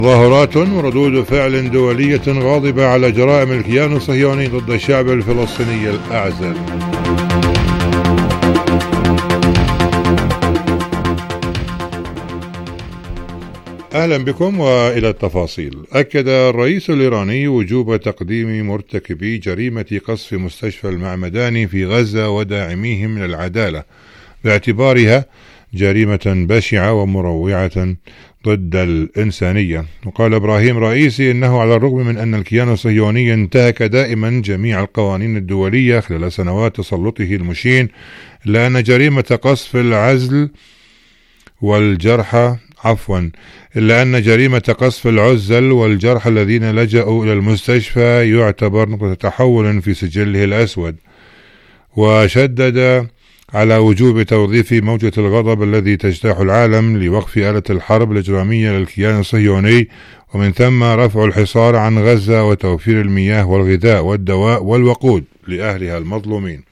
تظاهرات وردود فعل دولية غاضبة على جرائم الكيان الصهيوني ضد الشعب الفلسطيني الأعزل. أهلا بكم وإلى التفاصيل. أكد الرئيس الإيراني وجوب تقديم مرتكبي جريمة قصف مستشفى المعمداني في غزة وداعميهم للعدالة باعتبارها جريمة بشعة ومروعة ضد الإنسانية. وقال إبراهيم رئيسي إنه على الرغم من أن الكيان الصهيوني انتهك دائما جميع القوانين الدولية خلال سنوات تسلطه المشين، إلا أن جريمة قصف العزل والجرحى الذين لجأوا إلى المستشفى يعتبر نقطة تحول في سجله الأسود. وشدد على وجوب توظيف موجة الغضب الذي تجتاح العالم لوقف آلة الحرب الإجرامية للكيان الصهيوني، ومن ثم رفع الحصار عن غزة وتوفير المياه والغذاء والدواء والوقود لأهلها المظلومين.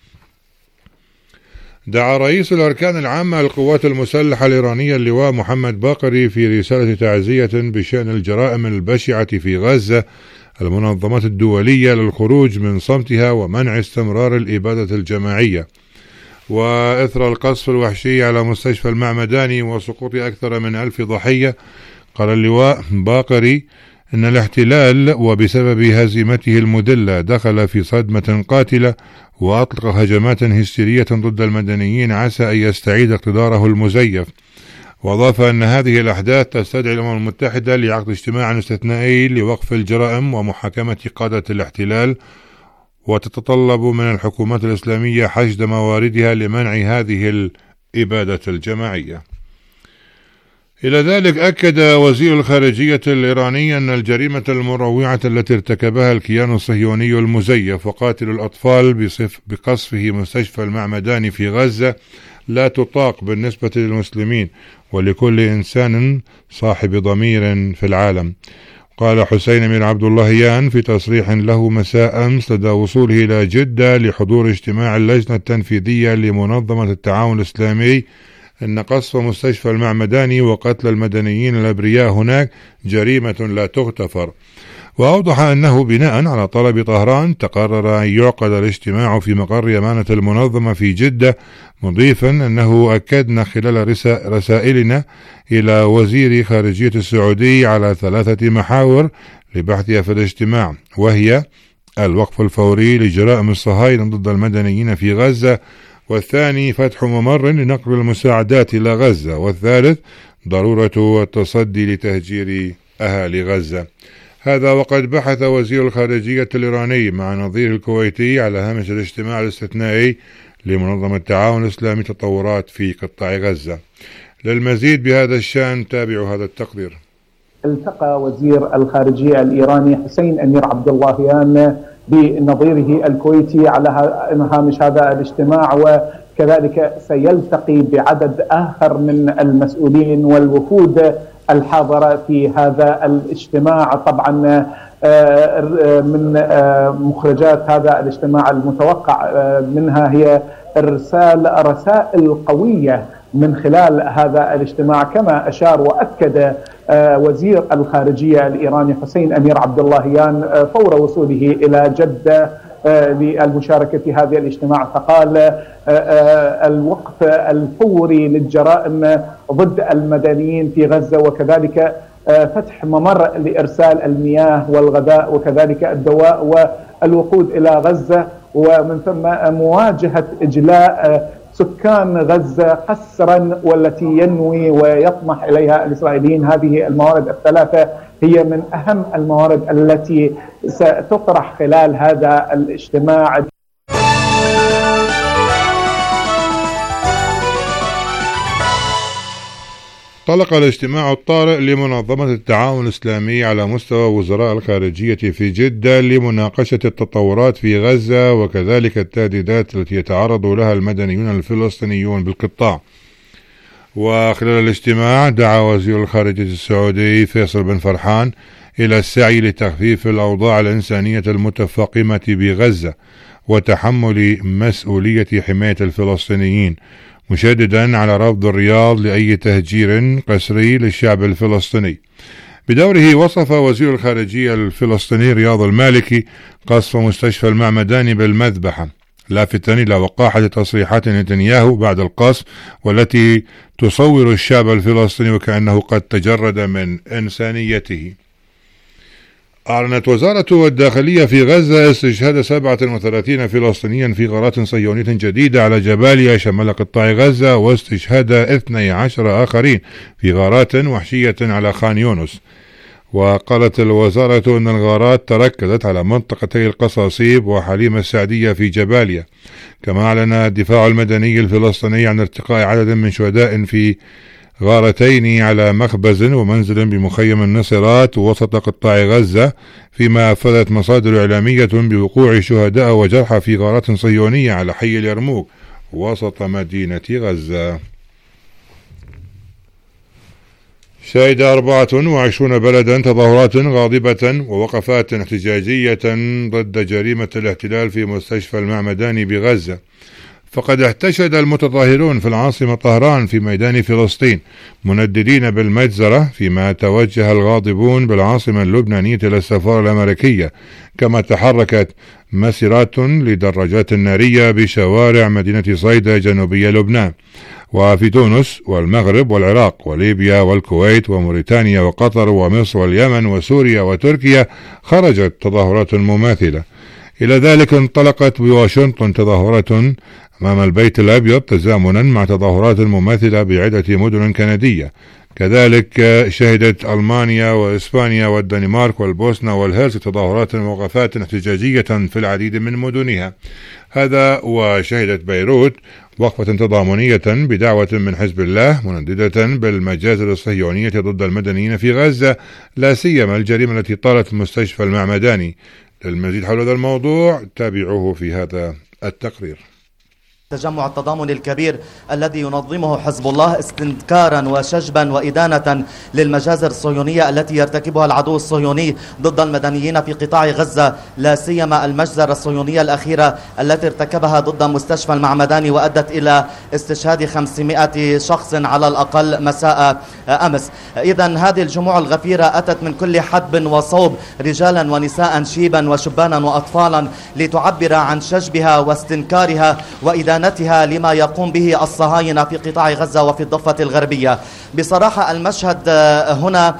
دعا رئيس الأركان العامة للقوات المسلحة الإيرانية اللواء محمد باقري في رسالة تعزية بشأن الجرائم البشعة في غزة المنظمات الدولية للخروج من صمتها ومنع استمرار الإبادة الجماعية. وإثر القصف الوحشي على مستشفى المعمداني وسقوط أكثر من 1000 ضحية، قال اللواء باقري إن الاحتلال وبسبب هزيمته المدلة دخل في صدمة قاتلة وأطلق هجمات هستيرية ضد المدنيين عسى أن يستعيد اقتداره المزيف. وأضاف أن هذه الأحداث تستدعي الأمم المتحدة لعقد اجتماع استثنائي لوقف الجرائم ومحاكمة قادة الاحتلال، وتتطلب من الحكومات الإسلامية حشد مواردها لمنع هذه الإبادة الجماعية. إلى ذلك أكد وزير الخارجية الإيراني أن الجريمة المروعة التي ارتكبها الكيان الصهيوني المزيف وقاتل الأطفال بقصفه مستشفى المعمداني في غزة لا تطاق بالنسبة للمسلمين ولكل إنسان صاحب ضمير في العالم. قال حسين أمير عبد اللهيان في تصريح له مساء أمس لدى وصوله إلى جدة لحضور اجتماع اللجنة التنفيذية لمنظمة التعاون الإسلامي أن قصف مستشفى المعمداني وقتل المدنيين الأبرياء هناك جريمة لا تغتفر. وأوضح أنه بناء على طلب طهران تقرر أن يعقد الاجتماع في مقر أمانة المنظمة في جدة، مضيفا أنه أكدنا خلال رسائلنا إلى وزير خارجية السعودية على 3 محاور لبحثها في الاجتماع، وهي الوقف الفوري لجرائم الصهاينة ضد المدنيين في غزة، والثاني فتح ممر لنقل المساعدات إلى غزة، والثالث ضرورة التصدي لتهجير أهالي غزة. هذا وقد بحث وزير الخارجية الإيراني مع نظيره الكويتي على هامش الاجتماع الاستثنائي لمنظمة التعاون الإسلامي تطورات في قطاع غزة. للمزيد بهذا الشأن تابعوا هذا التقرير. التقى وزير الخارجية الإيراني حسين أمير عبد اللهيان بنظيره الكويتي على هامش هذا الاجتماع، وكذلك سيلتقي بعدد آخر من المسؤولين والوفود الحاضرة في هذا الاجتماع. طبعا من مخرجات هذا الاجتماع المتوقع منها هي إرسال رسائل قوية من خلال هذا الاجتماع، كما أشار وأكد وزير الخارجية الإيراني حسين أمير عبد اللهيان فور وصوله إلى جدة للمشاركة في هذا الاجتماع، فقال الوقف الفوري للجرائم ضد المدنيين في غزة، وكذلك فتح ممر لإرسال المياه والغذاء وكذلك الدواء والوقود إلى غزة، ومن ثم مواجهة إجلاء سكان غزة قسرا والتي ينوي ويطمح إليها الإسرائيليين. هذه الموارد الثلاثة هي من أهم الموارد التي ستطرح خلال هذا الاجتماع. طلق الاجتماع الطارئ لمنظمة التعاون الإسلامي على مستوى وزراء الخارجية في جدة لمناقشة التطورات في غزة وكذلك التهديدات التي يتعرض لها المدنيون الفلسطينيون بالقطاع. وخلال الاجتماع دعا وزير الخارجية السعودي فيصل بن فرحان إلى السعي لتخفيف الأوضاع الإنسانية المتفاقمة بغزة وتحمل مسؤولية حماية الفلسطينيين، مشددا على رفض الرياض لأي تهجير قسري للشعب الفلسطيني. بدوره وصف وزير الخارجية الفلسطيني رياض المالكي قصف مستشفى المعمداني بالمذبحة، لافتا إلى وقاحة تصريحات نتنياهو بعد القصف والتي تصور الشعب الفلسطيني وكأنه قد تجرد من إنسانيته. أعلنت وزارة الداخلية في غزة استشهاد 37 فلسطينيا في غارات صهيونية جديدة على جباليا شمال قطاع غزة، واستشهاد 12 آخرين في غارات وحشية على خان يونس. وقالت الوزارة أن الغارات تركزت على منطقتي القصاصيب وحليم السعدية في جباليا. كما أعلن الدفاع المدني الفلسطيني عن ارتقاء عدد من شهداء في غارتين على مخبز ومنزل بمخيم النصيرات وسط قطاع غزة، فيما أفادت مصادر إعلامية بوقوع شهداء وجرحى في غارات صهيونية على حي اليرموك وسط مدينة غزة. شهد 24 بلدا تظاهرات غاضبة ووقفات احتجاجية ضد جريمة الاحتلال في مستشفى المعمداني بغزة. فقد احتشد المتظاهرون في العاصمة طهران في ميدان فلسطين منددين بالمجزرة، فيما توجه الغاضبون بالعاصمة اللبنانية إلى السفارة الأمريكية. كما تحركت مسيرات لدراجات نارية بشوارع مدينة صيدا جنوبية لبنان. وفي تونس والمغرب والعراق وليبيا والكويت وموريتانيا وقطر ومصر واليمن وسوريا وتركيا خرجت تظاهرات مماثلة. إلى ذلك انطلقت بواشنطن تظاهرات أمام البيت الأبيض تزامنا مع تظاهرات مماثلة بعدة مدن كندية. كذلك شهدت ألمانيا وإسبانيا والدنمارك والبوسنة والهرسك تظاهرات ووقفات احتجاجية في العديد من مدنها. هذا وشهدت بيروت وقفة تضامنية بدعوة من حزب الله منددة بالمجازر الصهيونية ضد المدنيين في غزة، لا سيما الجريمة التي طالت مستشفى المعمداني. للمزيد حول هذا الموضوع تابعوه في هذا التقرير. التجمع التضامني الكبير الذي ينظمه حزب الله استنكارا وشجبا وإدانة للمجازر الصهيونية التي يرتكبها العدو الصهيوني ضد المدنيين في قطاع غزة، لا سيما المجزرة الصهيونية الأخيرة التي ارتكبها ضد مستشفى المعمداني وأدت إلى استشهاد 500 شخص على الأقل مساء أمس. إذن هذه الجموع الغفيرة أتت من كل حدب وصوب، رجالا ونساء، شيبا وشبانا وأطفالا، لتعبر عن شجبها واستنكارها وإدانتها لما يقوم به الصهاينة في قطاع غزة وفي الضفة الغربية. بصراحة المشهد هنا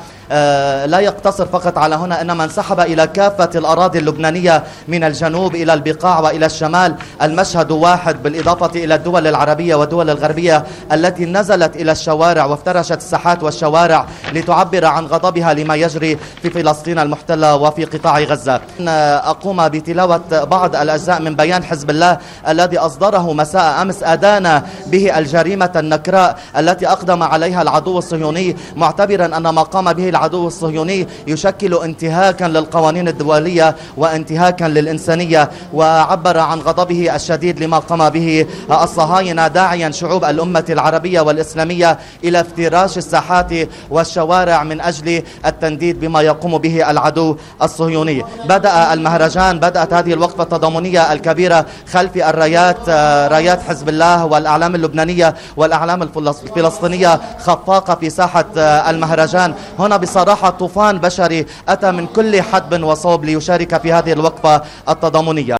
لا يقتصر فقط على هنا، إنما انسحب إلى كافة الأراضي اللبنانية من الجنوب إلى البقاع وإلى الشمال. المشهد واحد، بالإضافة إلى الدول العربية والدول الغربية التي نزلت إلى الشوارع وافترشت الساحات والشوارع لتعبر عن غضبها لما يجري في فلسطين المحتلة وفي قطاع غزة. أقوم بتلاوة بعض الأجزاء من بيان حزب الله الذي أصدره مساء أمس، أدان به الجريمة النكراء التي أقدم عليها العدو الصهيوني، معتبرا أن ما قام به العدو الصهيوني يشكل انتهاكا للقوانين الدولية وانتهاكا للإنسانية. وعبر عن غضبه الشديد لما قام به الصهاينة، داعيا شعوب الأمة العربية والإسلامية إلى افتراش الساحات والشوارع من أجل التنديد بما يقوم به العدو الصهيوني. بدأ المهرجان، بدأت هذه الوقفة التضامنية الكبيرة خلف الرايات، رايات حزب الله والأعلام اللبنانية والأعلام الفلسطينية خفاقة في ساحة المهرجان. هنا بصراحة طوفان بشري أتى من كل حدب وصوب ليشارك في هذه الوقفة التضامنية.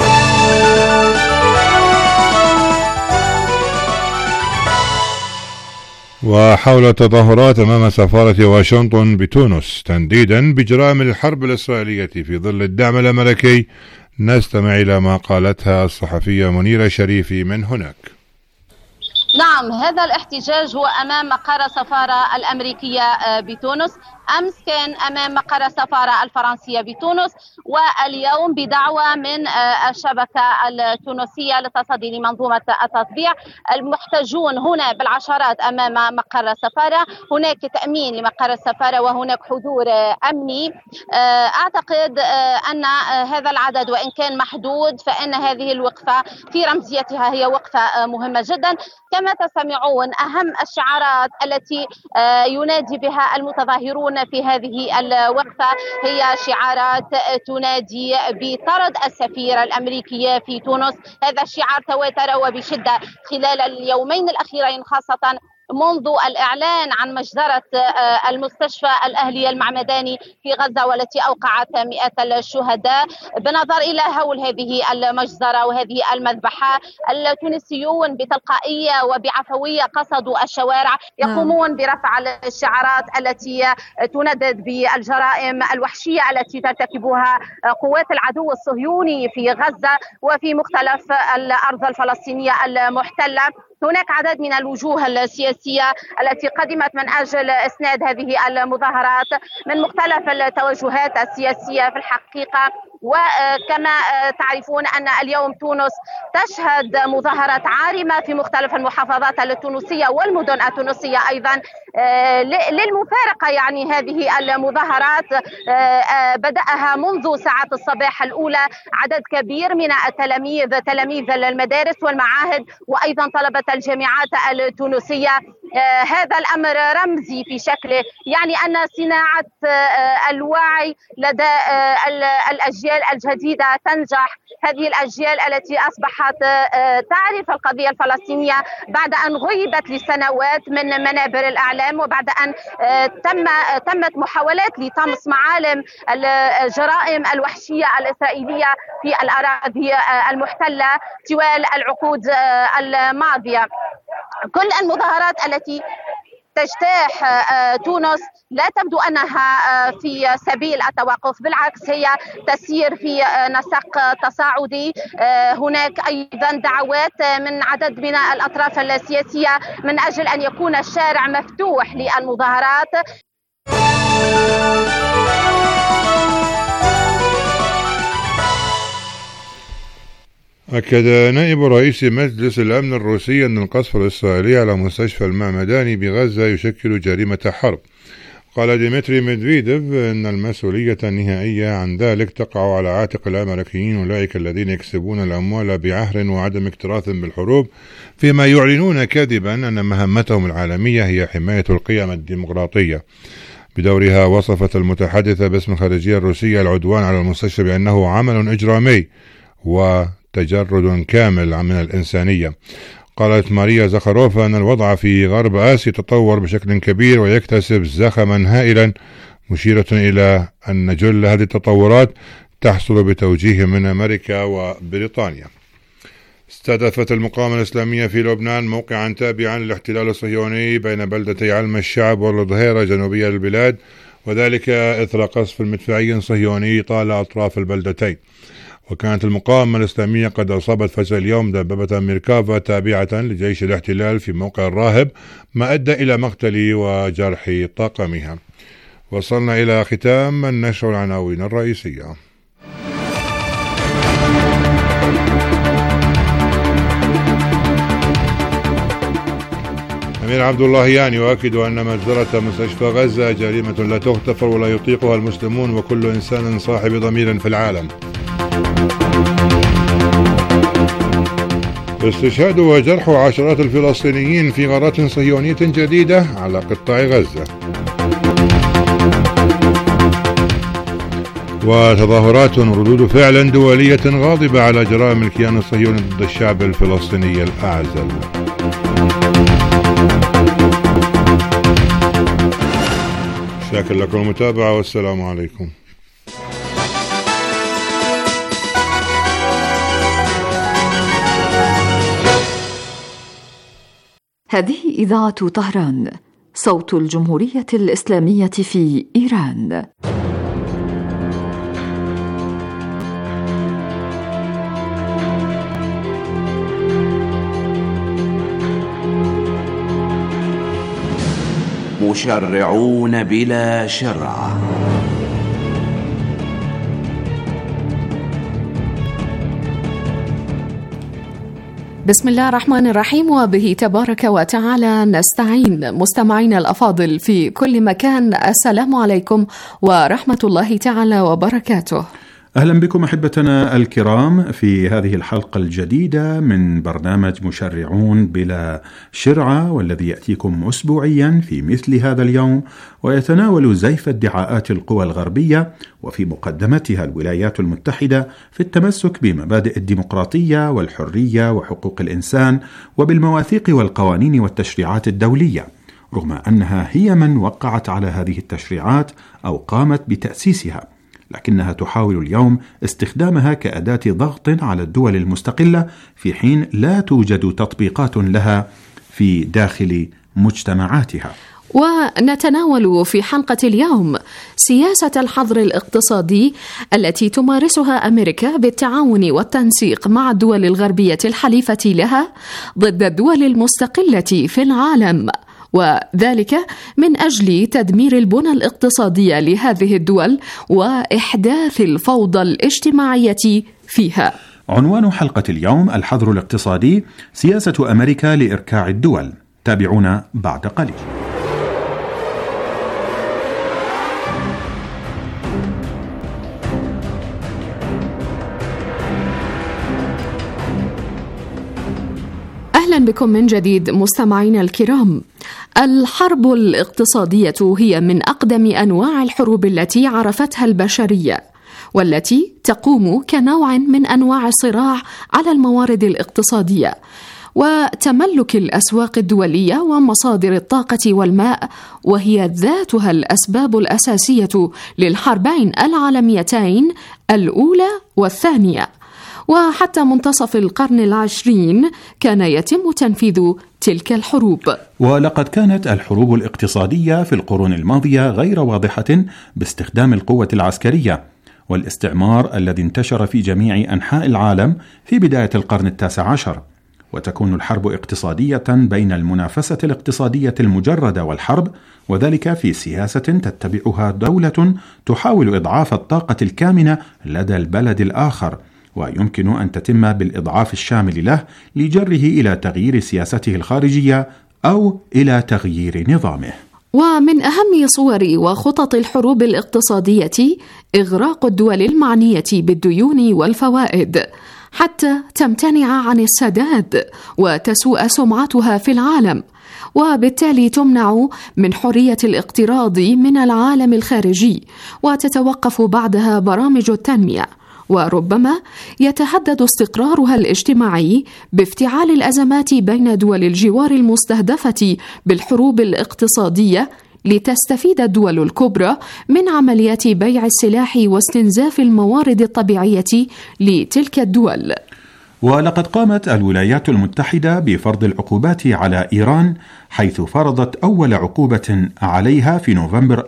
وحول التظاهرات أمام سفارة واشنطن بتونس تنديدا بجرائم الحرب الإسرائيلية في ظل الدعم الأمريكي، نستمع إلى ما قالتها الصحفية منيرة شريفي من هناك. نعم، هذا الاحتجاج هو أمام مقر السفارة الأمريكية بتونس. أمس كان أمام مقر السفارة الفرنسية بتونس، واليوم بدعوة من الشبكة التونسية للتصدي لمنظومة التطبيع. المحتجون هنا بالعشرات أمام مقر السفارة، هناك تأمين لمقر السفارة وهناك حضور أمني. أعتقد أن هذا العدد وإن كان محدود فإن هذه الوقفة في رمزيتها هي وقفة مهمة جدا. كما تسمعون أهم الشعارات التي ينادي بها المتظاهرون في هذه الوقفة هي شعارات تنادي بطرد السفير الأمريكي في تونس. هذا الشعار تواتر وبشدة خلال اليومين الأخيرين، خاصة منذ الإعلان عن مجزرة المستشفى الأهلي المعمداني في غزة والتي أوقعت 100 الشهداء. بنظر إلى هول هذه المجزرة وهذه المذبحة، التونسيون بتلقائية وبعفوية قصدوا الشوارع، يقومون برفع الشعارات التي تندد بالجرائم الوحشية التي ترتكبها قوات العدو الصهيوني في غزة وفي مختلف الأرض الفلسطينية المحتلة. هناك عدد من الوجوه السياسية التي قدمت من أجل إسناد هذه المظاهرات من مختلف التوجهات السياسية في الحقيقة. وكما تعرفون أن اليوم تونس تشهد مظاهرات عارمة في مختلف المحافظات التونسية والمدن التونسية أيضا. للمفارقة يعني هذه المظاهرات بدأها منذ ساعات الصباح الأولى عدد كبير من تلاميذ المدارس والمعاهد وأيضا طلبة الجامعات التونسية. هذا الأمر رمزي في شكله، يعني أن صناعة الوعي لدى الأجيال الجديدة تنجح. هذه الأجيال التي أصبحت تعرف القضية الفلسطينية بعد أن غيبت لسنوات من منابر الإعلام، وبعد أن تمت محاولات لطمس معالم الجرائم الوحشية الإسرائيلية في الأراضي المحتلة طوال العقود الماضية. كل المظاهرات التي تجتاح تونس لا تبدو أنها في سبيل التوقف، بالعكس هي تسير في نسق تصاعدي. هناك أيضا دعوات من عدد من الأطراف السياسية من أجل أن يكون الشارع مفتوح للمظاهرات. أكد نائب رئيس مجلس الأمن الروسي أن القصف الإسرائيلي على مستشفى المعمداني بغزة يشكل جريمة حرب. قال ديمتري ميدفيديف أن المسؤولية النهائية عن ذلك تقع على عاتق الأمريكيين أولئك الذين يكسبون الأموال بعهر وعدم اكتراث بالحروب، فيما يعلنون كذبا أن مهمتهم العالمية هي حماية القيم الديمقراطية. بدورها وصفت المتحدثة باسم الخارجية الروسية العدوان على المستشفى بأنه عمل إجرامي وتجرد كامل من الإنسانية. قالت ماريا زخاروفا أن الوضع في غرب آسيا تطور بشكل كبير ويكتسب زخما هائلا، مشيرة إلى أن جل هذه التطورات تحصل بتوجيه من أمريكا وبريطانيا. استهدفت المقاومة الإسلامية في لبنان موقعا تابعا للاحتلال الصهيوني بين بلدتي علم الشعب والظهيرة جنوبية البلاد، وذلك إثر قصف مدفعي صهيوني طال أطراف البلدتين. وكانت المقاومة الإسلامية قد أصابت فجر اليوم دبابة ميركافا تابعة لجيش الاحتلال في موقع الراهب، ما أدى إلى مقتل وجرح طاقمها. وصلنا إلى ختام النشر العناوين الرئيسية. أمير عبد اللهيان يؤكد أن مجزرة مستشفى غزة جريمة لا تغتفر ولا يطيقها المسلمون وكل إنسان صاحب ضمير في العالم. استشهاد وجرح عشرات الفلسطينيين في غارات صهيونية جديدة على قطاع غزة. وتظاهرات ردود فعل دولية غاضبة على جرائم الكيان الصهيوني ضد الشعب الفلسطيني الأعزل. شاكر لكم المتابعة والسلام عليكم. هذه إذاعة طهران، صوت الجمهورية الإسلامية في إيران. مشرعون بلا شرع. بسم الله الرحمن الرحيم، وبه تبارك وتعالى نستعين. مستمعينا الأفاضل في كل مكان، السلام عليكم ورحمة الله تعالى وبركاته. أهلا بكم أحبتنا الكرام في هذه الحلقة الجديدة من برنامج مشرعون بلا شرعة، والذي يأتيكم أسبوعيا في مثل هذا اليوم، ويتناول زيف ادعاءات القوى الغربية وفي مقدمتها الولايات المتحدة في التمسك بمبادئ الديمقراطية والحرية وحقوق الإنسان وبالمواثيق والقوانين والتشريعات الدولية، رغم أنها هي من وقعت على هذه التشريعات أو قامت بتأسيسها، لكنها تحاول اليوم استخدامها كأداة ضغط على الدول المستقلة في حين لا توجد تطبيقات لها في داخل مجتمعاتها. ونتناول في حلقة اليوم سياسة الحظر الاقتصادي التي تمارسها أمريكا بالتعاون والتنسيق مع الدول الغربية الحليفة لها ضد الدول المستقلة في العالم، وذلك من أجل تدمير البنى الاقتصادية لهذه الدول وإحداث الفوضى الاجتماعية فيها. عنوان حلقة اليوم: الحظر الاقتصادي، سياسة أمريكا لإركاع الدول. تابعونا بعد قليل. أهلا بكم من جديد مستمعينا الكرام. الحرب الاقتصادية هي من أقدم أنواع الحروب التي عرفتها البشرية، والتي تقوم كنوع من أنواع الصراع على الموارد الاقتصادية وتملك الأسواق الدولية ومصادر الطاقة والماء، وهي ذاتها الأسباب الأساسية للحربين العالميتين الأولى والثانية. وحتى منتصف القرن العشرين كان يتم تنفيذ تلك الحروب. ولقد كانت الحروب الاقتصادية في القرون الماضية غير واضحة باستخدام القوة العسكرية، والاستعمار الذي انتشر في جميع أنحاء العالم في بداية القرن التاسع عشر. وتكون الحرب اقتصادية بين المنافسة الاقتصادية المجردة والحرب، وذلك في سياسة تتبعها دولة تحاول إضعاف الطاقة الكامنة لدى البلد الآخر، ويمكن أن تتم بالإضعاف الشامل له لجره إلى تغيير سياسته الخارجية أو إلى تغيير نظامه. ومن أهم صور وخطط الحروب الاقتصادية إغراق الدول المعنية بالديون والفوائد حتى تمتنع عن السداد وتسوء سمعتها في العالم، وبالتالي تمنع من حرية الاقتراض من العالم الخارجي، وتتوقف بعدها برامج التنمية، وربما يتهدد استقرارها الاجتماعي بافتعال الأزمات بين دول الجوار المستهدفة بالحروب الاقتصادية، لتستفيد الدول الكبرى من عمليات بيع السلاح واستنزاف الموارد الطبيعية لتلك الدول. ولقد قامت الولايات المتحدة بفرض العقوبات على إيران، حيث فرضت أول عقوبة عليها في نوفمبر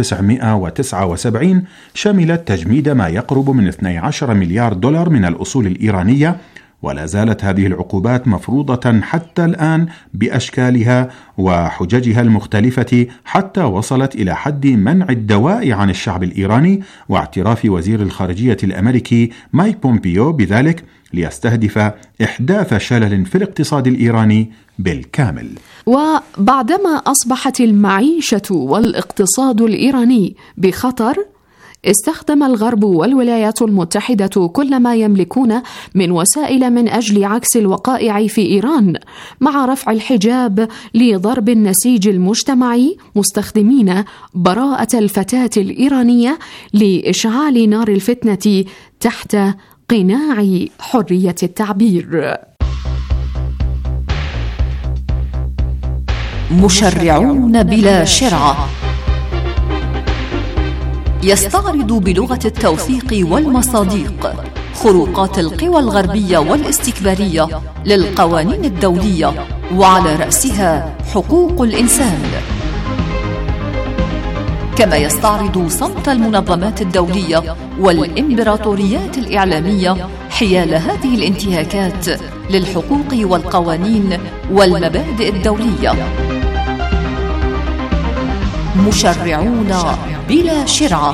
1979 شملت تجميد ما يقرب من 12 مليار دولار من الأصول الإيرانية، ولا زالت هذه العقوبات مفروضة حتى الآن بأشكالها وحججها المختلفة، حتى وصلت إلى حد منع الدواء عن الشعب الإيراني، واعتراف وزير الخارجية الأمريكي مايك بومبيو بذلك، ليستهدف إحداث شلل في الاقتصاد الإيراني بالكامل. وبعدما أصبحت المعيشة والاقتصاد الإيراني بخطر، استخدم الغرب والولايات المتحدة كل ما يملكون من وسائل من أجل عكس الوقائع في إيران، مع رفع الحجاب لضرب النسيج المجتمعي، مستخدمين براءة الفتاة الإيرانية لإشعال نار الفتنة تحت قناع حرية التعبير. مشرعون بلا شرعة يستعرض بلغة التوثيق والمصادق خروقات القوى الغربية والاستكبارية للقوانين الدولية، وعلى رأسها حقوق الإنسان، كما يستعرض صمت المنظمات الدولية والإمبراطوريات الإعلامية حيال هذه الانتهاكات للحقوق والقوانين والمبادئ الدولية. مشرعون بلا شرعة.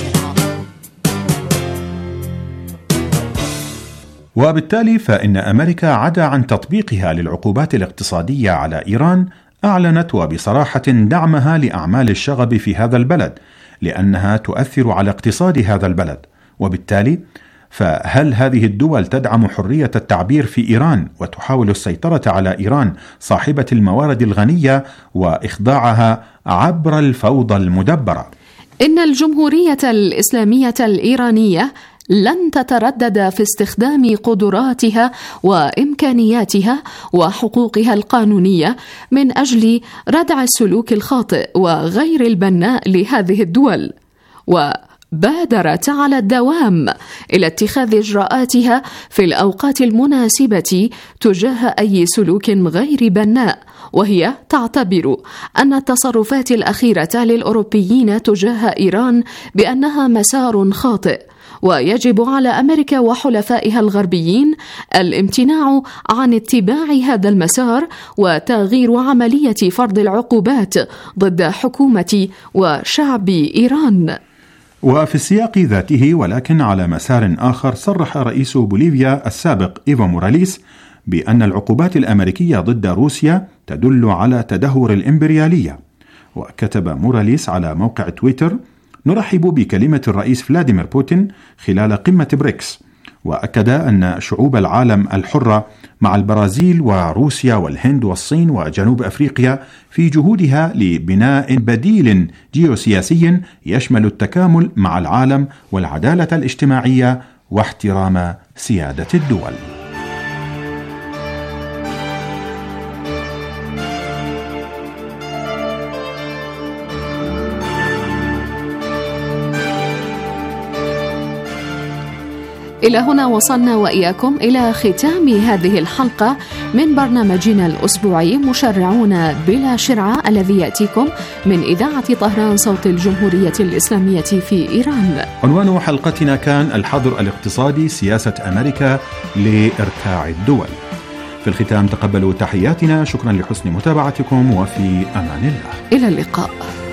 وبالتالي فإن أمريكا عدا عن تطبيقها للعقوبات الاقتصادية على إيران، أعلنت وبصراحة دعمها لأعمال الشغب في هذا البلد، لأنها تؤثر على اقتصاد هذا البلد، وبالتالي فهل هذه الدول تدعم حرية التعبير في إيران وتحاول السيطرة على إيران صاحبة الموارد الغنية وإخضاعها عبر الفوضى المدبرة؟ إن الجمهورية الإسلامية الإيرانية لن تتردد في استخدام قدراتها وإمكانياتها وحقوقها القانونية من أجل ردع السلوك الخاطئ وغير البناء لهذه الدول، وبادرت على الدوام إلى اتخاذ إجراءاتها في الأوقات المناسبة تجاه أي سلوك غير بناء، وهي تعتبر أن التصرفات الأخيرة للأوروبيين تجاه إيران بأنها مسار خاطئ، ويجب على أمريكا وحلفائها الغربيين الامتناع عن اتباع هذا المسار وتغيير عملية فرض العقوبات ضد حكومة وشعب إيران. وفي السياق ذاته ولكن على مسار آخر، صرح رئيس بوليفيا السابق إيفو موراليس بأن العقوبات الأمريكية ضد روسيا تدل على تدهور الإمبريالية. وكتب موراليس على موقع تويتر: نرحب بكلمة الرئيس فلاديمير بوتين خلال قمة بريكس، وأكد أن شعوب العالم الحرة مع البرازيل وروسيا والهند والصين وجنوب أفريقيا في جهودها لبناء بديل جيوسياسي يشمل التكامل مع العالم والعدالة الاجتماعية واحترام سيادة الدول. إلى هنا وصلنا وإياكم إلى ختام هذه الحلقة من برنامجنا الأسبوعي مشرعون بلا شرعة، الذي يأتيكم من إذاعة طهران صوت الجمهورية الإسلامية في إيران. عنوان حلقتنا كان الحظر الاقتصادي، سياسة أمريكا لإركاع الدول. في الختام تقبلوا تحياتنا، شكرا لحسن متابعتكم، وفي أمان الله. إلى اللقاء.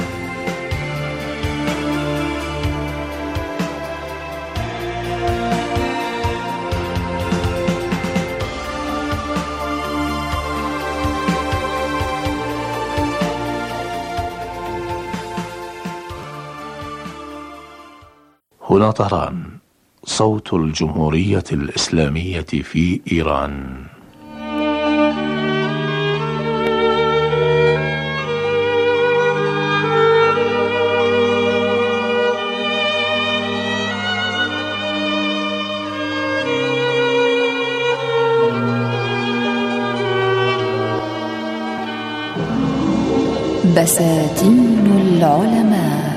هنا طهران، صوت الجمهورية الإسلامية في إيران. بساتين العلماء.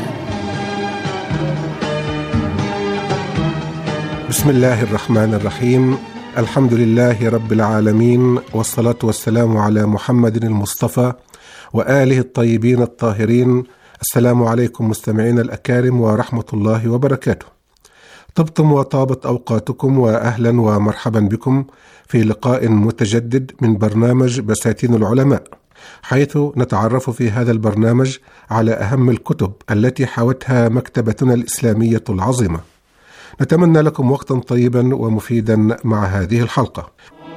بسم الله الرحمن الرحيم. الحمد لله رب العالمين، والصلاة والسلام على محمد المصطفى وآله الطيبين الطاهرين. السلام عليكم مستمعين الأكارم ورحمة الله وبركاته. طبتم وطابت أوقاتكم، وأهلا ومرحبا بكم في لقاء متجدد من برنامج بساتين العلماء، حيث نتعرف في هذا البرنامج على أهم الكتب التي حوتها مكتبتنا الإسلامية العظيمة. نتمنى لكم وقتا طيبا ومفيدا مع هذه الحلقة.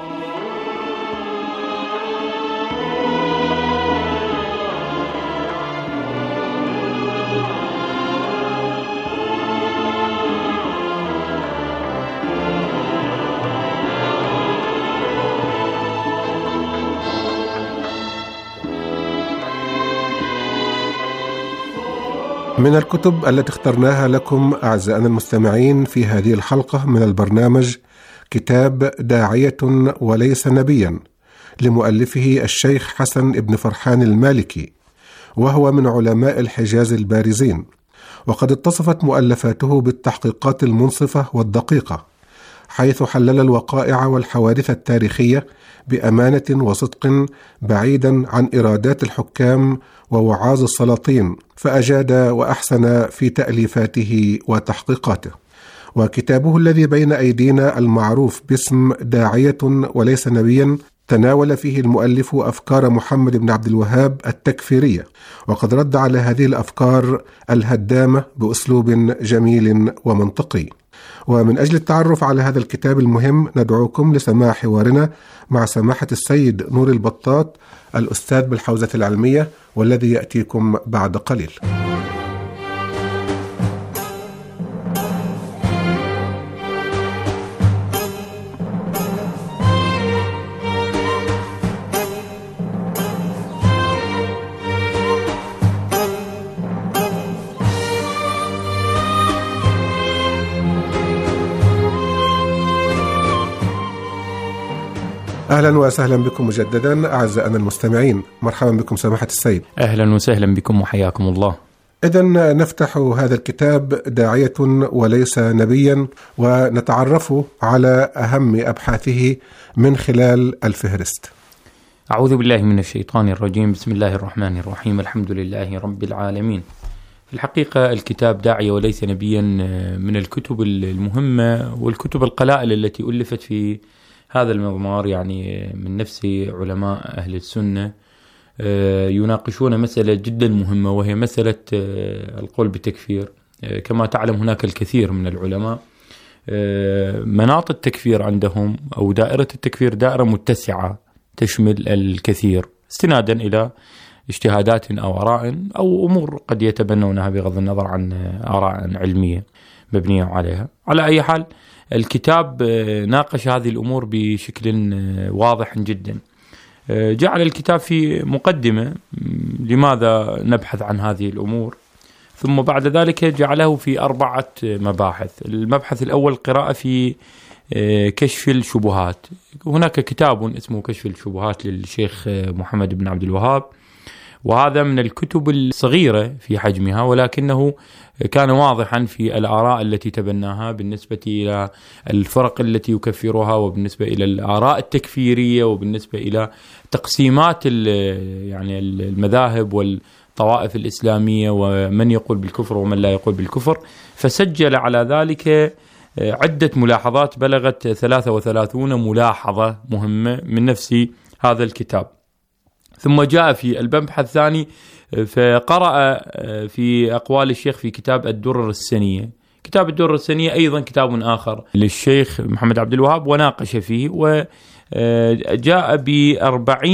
من الكتب التي اخترناها لكم أعزائنا المستمعين في هذه الحلقة من البرنامج كتاب داعية وليس نبيا لمؤلفه الشيخ حسن بن فرحان المالكي، وهو من علماء الحجاز البارزين، وقد اتصفت مؤلفاته بالتحقيقات المنصفة والدقيقة، حيث حلل الوقائع والحوادث التاريخية بأمانة وصدق بعيدا عن إرادات الحكام ووعاظ السلاطين، فأجاد وأحسن في تأليفاته وتحقيقاته. وكتابه الذي بين أيدينا المعروف باسم داعية وليس نبيا تناول فيه المؤلف أفكار محمد بن عبد الوهاب التكفيرية، وقد رد على هذه الأفكار الهدامة بأسلوب جميل ومنطقي. ومن أجل التعرف على هذا الكتاب المهم ندعوكم لسماع حوارنا مع سماحة السيد نور البطاط، الأستاذ بالحوزة العلمية، والذي يأتيكم بعد قليل. أهلا وسهلا بكم مجددا أعزائنا المستمعين، مرحبا بكم سماحة السيد. أهلا وسهلا بكم وحياكم الله. إذن نفتح هذا الكتاب داعية وليس نبيا، ونتعرف على أهم أبحاثه من خلال الفهرست. أعوذ بالله من الشيطان الرجيم، بسم الله الرحمن الرحيم، الحمد لله رب العالمين. في الحقيقة الكتاب داعية وليس نبيا من الكتب المهمة والكتب القلائل التي ألفت في هذا المضمار، يعني من نفس علماء أهل السنة يناقشون مسألة جدا مهمة، وهي مسألة القول بالتكفير. كما تعلم هناك الكثير من العلماء مناط التكفير عندهم أو دائرة التكفير دائرة متسعة تشمل الكثير، استنادا إلى اجتهادات أو آراء أو أمور قد يتبنونها بغض النظر عن آراء علمية مبنية عليها. على أي حال الكتاب ناقش هذه الأمور بشكل واضح جدا. جعل الكتاب في مقدمة لماذا نبحث عن هذه الأمور، ثم بعد ذلك جعله في 4 مباحث. المبحث الأول قراءة في كشف الشبهات. هناك كتاب اسمه كشف الشبهات للشيخ محمد بن عبد الوهاب، وهذا من الكتب الصغيرة في حجمها، ولكنه كان واضحا في الآراء التي تبناها بالنسبة إلى الفرق التي يكفرها، وبالنسبة إلى الآراء التكفيرية، وبالنسبة إلى تقسيمات يعني المذاهب والطوائف الإسلامية، ومن يقول بالكفر ومن لا يقول بالكفر. فسجل على ذلك عدة ملاحظات بلغت 33 ملاحظة مهمة من نفس هذا الكتاب. ثم جاء في المبحث الثاني فقرأ في أقوال الشيخ في كتاب الدرر السنية. كتاب الدرر السنية أيضا كتاب آخر للشيخ محمد عبد الوهاب، وناقش فيه وجاء ب40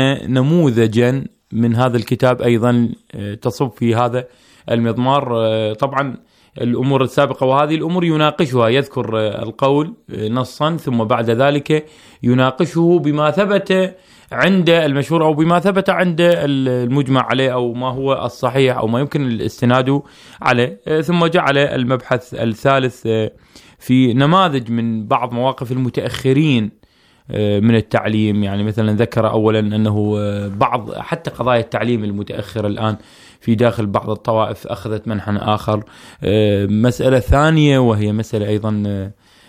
نموذجا من هذا الكتاب أيضا تصب في هذا المضمار. طبعا الأمور السابقة وهذه الأمور يناقشها، يذكر القول نصا، ثم بعد ذلك يناقشه بما ثبت عند المشهور أو بما ثبت عند المجمع عليه، أو ما هو الصحيح أو ما يمكن الاستناد عليه. ثم جعل المبحث الثالث في نماذج من بعض مواقف المتأخرين من التعليم. يعني مثلا ذكر أولا أنه بعض حتى قضايا التعليم المتأخر الآن في داخل بعض الطوائف أخذت منحى آخر. مسألة ثانية وهي مسألة أيضا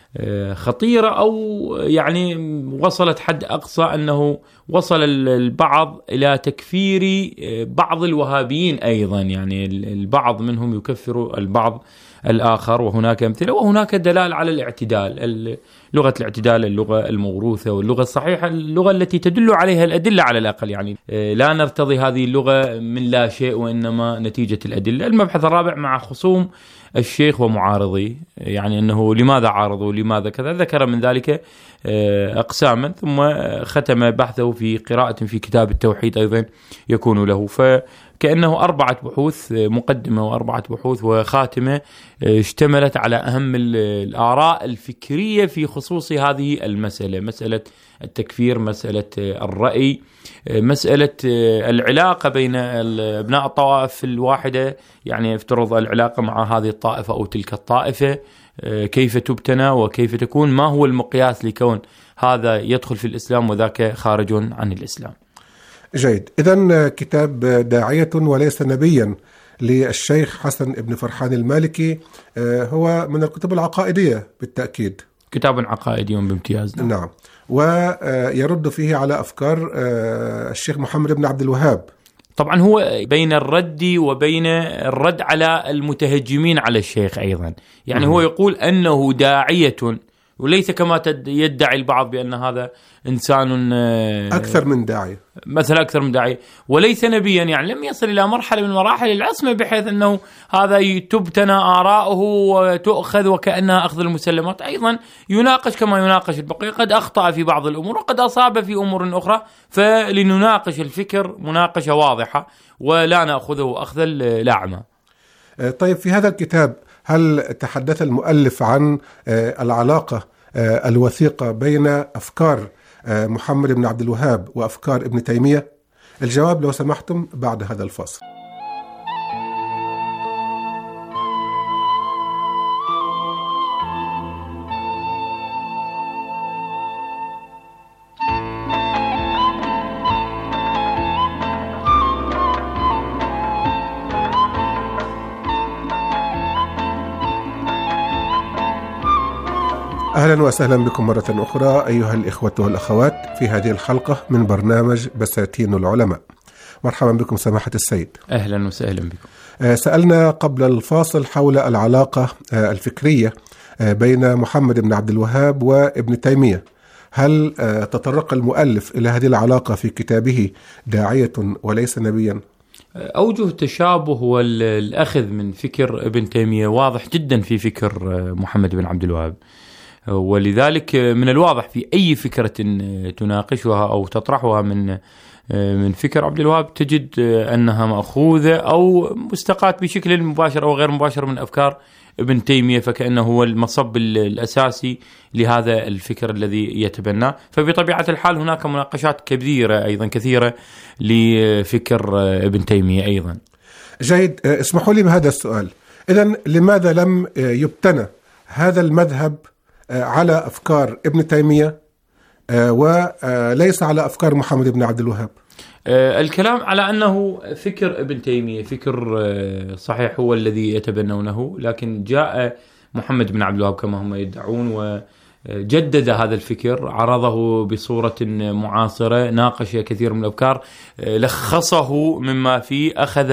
خطيرة، أو يعني وصلت حد أقصى، أنه وصل البعض إلى تكفير بعض الوهابيين أيضا، يعني البعض منهم يكفر البعض الآخر. وهناك أمثلة، وهناك دلال على الاعتدال، لغة الاعتدال، اللغة الموروثة واللغة الصحيحة، اللغة التي تدل عليها الأدلة على الأقل. يعني لا نرتضي هذه اللغة من لا شيء، وإنما نتيجة الأدلة. المبحث الرابع مع خصوم الشيخ ومعارضيه، يعني أنه لماذا عارضوا، لماذا كذا، ذكر من ذلك أقساما. ثم ختم بحثه في قراءة في كتاب التوحيد أيضا يكون له. فكأنه 4 بحوث، مقدمة و4 بحوث وخاتمة، اشتملت على أهم الآراء الفكرية في خصوص هذه المسألة، مسألة التكفير، مسألة الرأي، مسألة العلاقة بين أبناء الطوائف الواحدة، يعني افترض العلاقة مع هذه الطائفة أو تلك الطائفة كيف تبتنى وكيف تكون، ما هو المقياس لكون هذا يدخل في الإسلام وذاك خارج عن الإسلام. جيد. إذن كتاب داعية وليس نبيا للشيخ حسن ابن فرحان المالكي هو من الكتب العقائدية بالتأكيد، كتاب عقائدي بامتياز. نعم، ويرد فيه على أفكار الشيخ محمد بن عبد الوهاب. طبعا هو بين الرد وبين الرد على المتهجمين على الشيخ أيضا، يعني هو يقول أنه داعية، وليس كما يدعي البعض بأن هذا إنسان أكثر من داعي، مثلا أكثر من داعي، وليس نبيا، يعني لم يصل إلى مرحلة من مراحل العصمة بحيث أنه هذا تبتنى آراؤه وتؤخذ وكأنها أخذ المسلمات. أيضا يناقش كما يناقش البقية، قد أخطأ في بعض الأمور وقد أصاب في أمور أخرى، فلنناقش الفكر مناقشة واضحة ولا نأخذه أخذ الأعمى. طيب، في هذا الكتاب هل تحدث المؤلف عن العلاقة الوثيقة بين أفكار محمد بن عبد الوهاب وأفكار ابن تيمية؟ الجواب لو سمحتم بعد هذا الفاصل. أهلا وسهلا بكم مرة أخرى أيها الإخوة والأخوات في هذه الحلقة من برنامج بساتين العلماء. مرحبا بكم سماحة السيد. أهلا وسهلا بكم. سألنا قبل الفاصل حول العلاقة الفكرية بين محمد بن عبد الوهاب وابن تيمية. هل تطرق المؤلف إلى هذه العلاقة في كتابه داعية وليس نبيا؟ أوجه التشابه والأخذ من فكر ابن تيمية واضح جدا في فكر محمد بن عبد الوهاب، ولذلك من الواضح في أي فكرة تناقشها أو تطرحها من فكر عبد الوهاب تجد أنها مأخوذة أو مستقاة بشكل مباشر أو غير مباشر من أفكار ابن تيمية، فكأنه هو المصب الأساسي لهذا الفكر الذي يتبناه. فبطبيعة الحال هناك مناقشات كبيرة أيضا كثيرة لفكر ابن تيمية أيضا. جيد، اسمحوا لي بهذا السؤال. إذن لماذا لم يبتنى هذا المذهب على أفكار ابن تيمية وليس على أفكار محمد بن عبد الوهاب؟ الكلام على أنه فكر ابن تيمية فكر صحيح هو الذي يتبنونه، لكن جاء محمد بن عبد الوهاب كما هم يدعون وجدد هذا الفكر، عرضه بصورة معاصرة، ناقش كثير من الأفكار، لخصه مما فيه، أخذ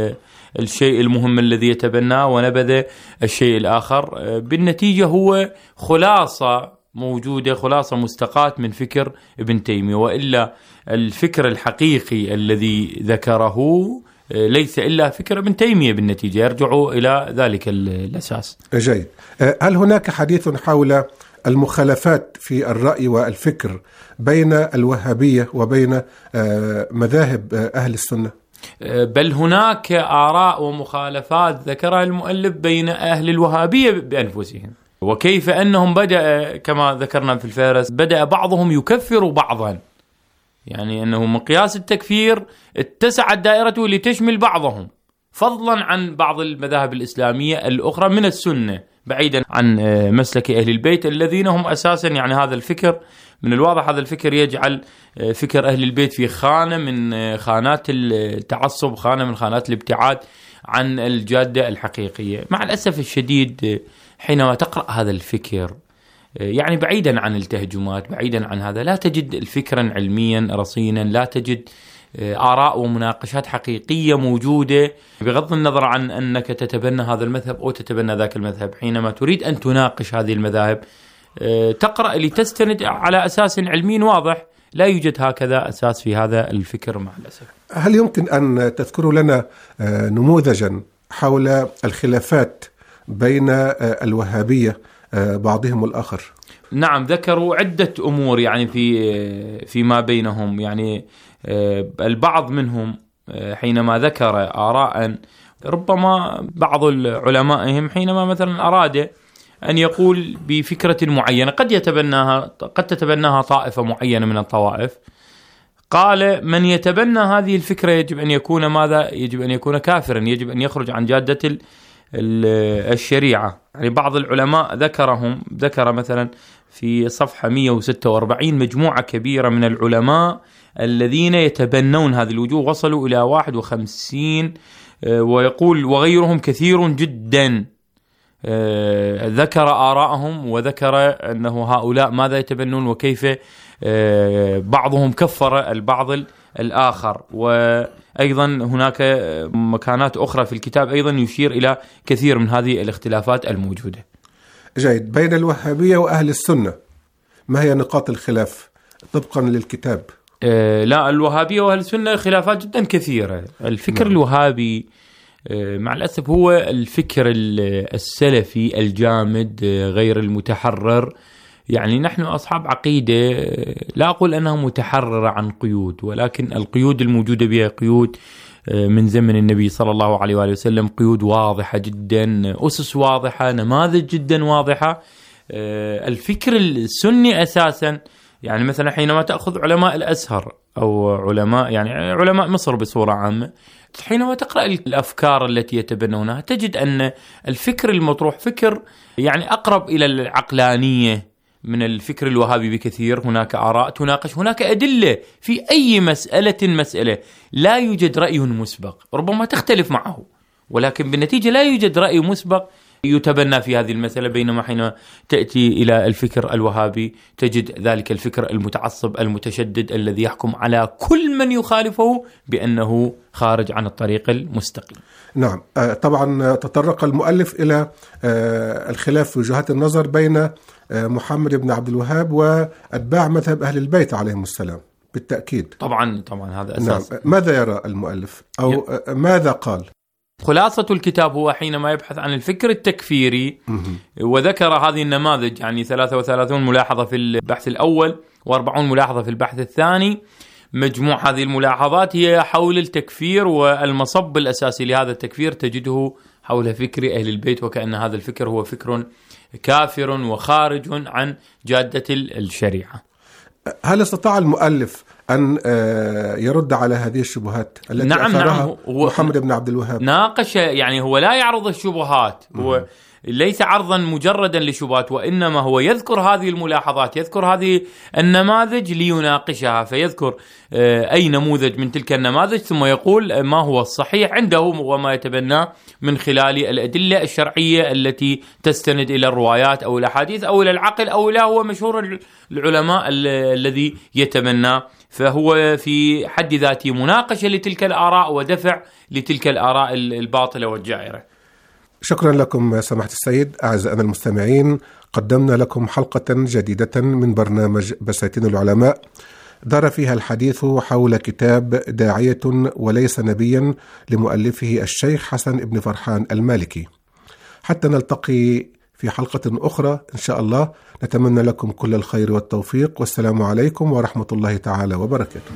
الشيء المهم الذي يتبناه ونبذ الشيء الآخر. بالنتيجة هو خلاصة موجودة، خلاصة مستقاة من فكر ابن تيمية، وإلا الفكر الحقيقي الذي ذكره ليس إلا فكر ابن تيمية، بالنتيجة يرجع إلى ذلك الأساس. جيد. هل هناك حديث حول المخالفات في الرأي والفكر بين الوهابية وبين مذاهب أهل السنة؟ بل هناك آراء ومخالفات ذكرها المؤلف بين أهل الوهابية بأنفسهم، وكيف أنهم بدأ كما ذكرنا في الفهرس بدأ بعضهم يكفر بعضا، يعني أنه مقياس التكفير اتسعت دائرته لتشمل بعضهم، فضلا عن بعض المذاهب الإسلامية الأخرى من السنة، بعيدا عن مسلك أهل البيت الذين هم أساسا يعني هذا الفكر من الواضح هذا الفكر يجعل فكر أهل البيت في خانة من خانات التعصب، خانة من خانات الابتعاد عن الجادة الحقيقية. مع الأسف الشديد حينما تقرأ هذا الفكر يعني بعيدا عن التهجمات، بعيدا عن هذا، لا تجد فكرا علميا رصينا، لا تجد آراء ومناقشات حقيقية موجودة، بغض النظر عن أنك تتبنى هذا المذهب أو تتبنى ذاك المذهب. حينما تريد أن تناقش هذه المذاهب تقرأ لتستند على أساس علمي واضح، لا يوجد هكذا أساس في هذا الفكر مع الأسف. هل يمكن أن تذكروا لنا نموذجا حول الخلافات بين الوهابية بعضهم الآخر؟ نعم، ذكروا عدة أمور يعني فيما بينهم، يعني البعض منهم حينما ذكر آراء ربما بعض علمائهم حينما مثلا أراد أن يقول بفكرة معينة قد تتبناها طائفة معينة من الطوائف، قال من يتبنى هذه الفكرة يجب أن يكون ماذا؟ يجب أن يكون كافرا، يجب أن يخرج عن جادة الشريعة. يعني بعض العلماء ذكر مثلا في صفحة 146 مجموعة كبيرة من العلماء الذين يتبنون هذه الوجوه، وصلوا إلى 51، ويقول وغيرهم كثير جدا، ذكر آراءهم وذكر أنه هؤلاء ماذا يتبنون وكيف بعضهم كفر البعض الآخر. وأيضا هناك مكانات أخرى في الكتاب أيضا يشير إلى كثير من هذه الاختلافات الموجودة. جيد. بين الوهابية وأهل السنة ما هي نقاط الخلاف طبقا للكتاب؟ لا، الوهابية وأهل السنة خلافات جدا كثيرة. الفكر الوهابي مع الأسف هو الفكر السلفي الجامد غير المتحرر. يعني نحن أصحاب عقيدة لا أقول أنها متحررة عن قيود، ولكن القيود الموجودة بها قيود من زمن النبي صلى الله عليه وآله وسلم، قيود واضحة جدا، أسس واضحة، نماذج جدا واضحة. الفكر السني أساسا يعني مثلا حينما تأخذ علماء الأزهر أو علماء مصر بصورة عامة، حينما تقرأ الأفكار التي يتبنونها تجد أن الفكر المطروح فكر يعني أقرب إلى العقلانية من الفكر الوهابي بكثير. هناك آراء تناقش، هناك أدلة في أي مسألة، لا يوجد رأي مسبق، ربما تختلف معه، ولكن بالنتيجة لا يوجد رأي مسبق يتبنى في هذه المسألة، بينما حين تأتي إلى الفكر الوهابي تجد ذلك الفكر المتعصب المتشدد الذي يحكم على كل من يخالفه بأنه خارج عن الطريق المستقيم. نعم، طبعا تطرق المؤلف إلى الخلاف في وجهات النظر بين محمد بن عبد الوهاب وأتباع مذهب أهل البيت عليهم السلام، بالتأكيد. طبعا هذا أساس. نعم. ماذا يرى المؤلف أو ماذا قال؟ خلاصة الكتاب هو حينما يبحث عن الفكر التكفيري وذكر هذه النماذج، يعني 33 ملاحظة في البحث الأول و40 ملاحظة في البحث الثاني. مجموع هذه الملاحظات هي حول التكفير، والمصب الأساسي لهذا التكفير تجده حول فكر أهل البيت، وكأن هذا الفكر هو فكر كافر وخارج عن جادة الشريعة. هل استطاع المؤلف أن يرد على هذه الشبهات التي أثارها محمد بن عبد الوهاب؟ ناقش، يعني هو لا يعرض الشبهات، هو ليس عرضا مجردا لشبهات، وإنما هو يذكر هذه الملاحظات، يذكر هذه النماذج ليناقشها، فيذكر أي نموذج من تلك النماذج ثم يقول ما هو الصحيح عنده وما يتبناه من خلال الأدلة الشرعية التي تستند إلى الروايات أو الأحاديث أو إلى العقل أو إلى هو مشهور العلماء الذي يتبناه. فهو في حد ذاته مناقشة لتلك الآراء ودفع لتلك الآراء الباطلة والجائرة. شكرا لكم سماحة السيد. أعزائنا المستمعين، قدمنا لكم حلقة جديدة من برنامج بساتين العلماء دار فيها الحديث حول كتاب داعية وليس نبيا لمؤلفه الشيخ حسن بن فرحان المالكي. حتى نلتقي في حلقة أخرى إن شاء الله، نتمنى لكم كل الخير والتوفيق، والسلام عليكم ورحمة الله تعالى وبركاته.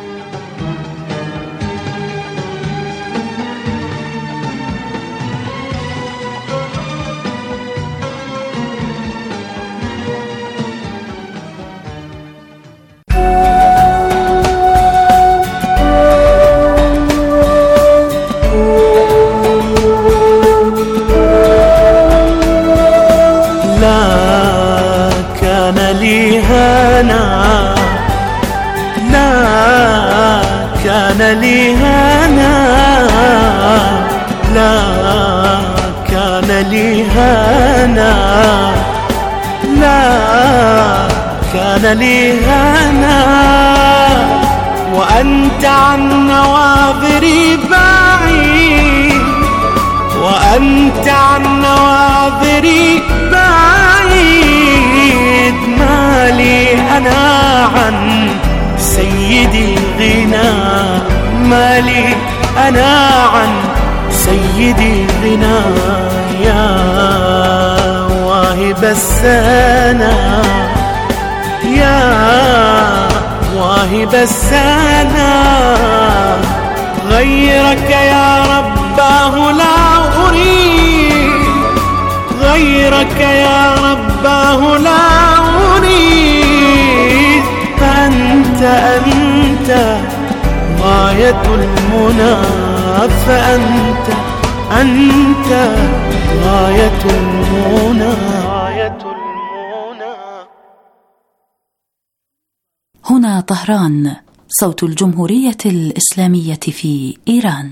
كان لي هنا وأنت عن نواظري بعيد، وأنت عن نواظري بعيد. ما لي أنا عن سيدي غنى، ما لي أنا عن سيدي غنى. يا واهب السنة، يا واهب السنة، غيرك يا رباه لا أريد، غيرك يا رباه لا أريد. فأنت غاية المنى، فأنت غاية المنى. هنا طهران، صوت الجمهورية الإسلامية في إيران.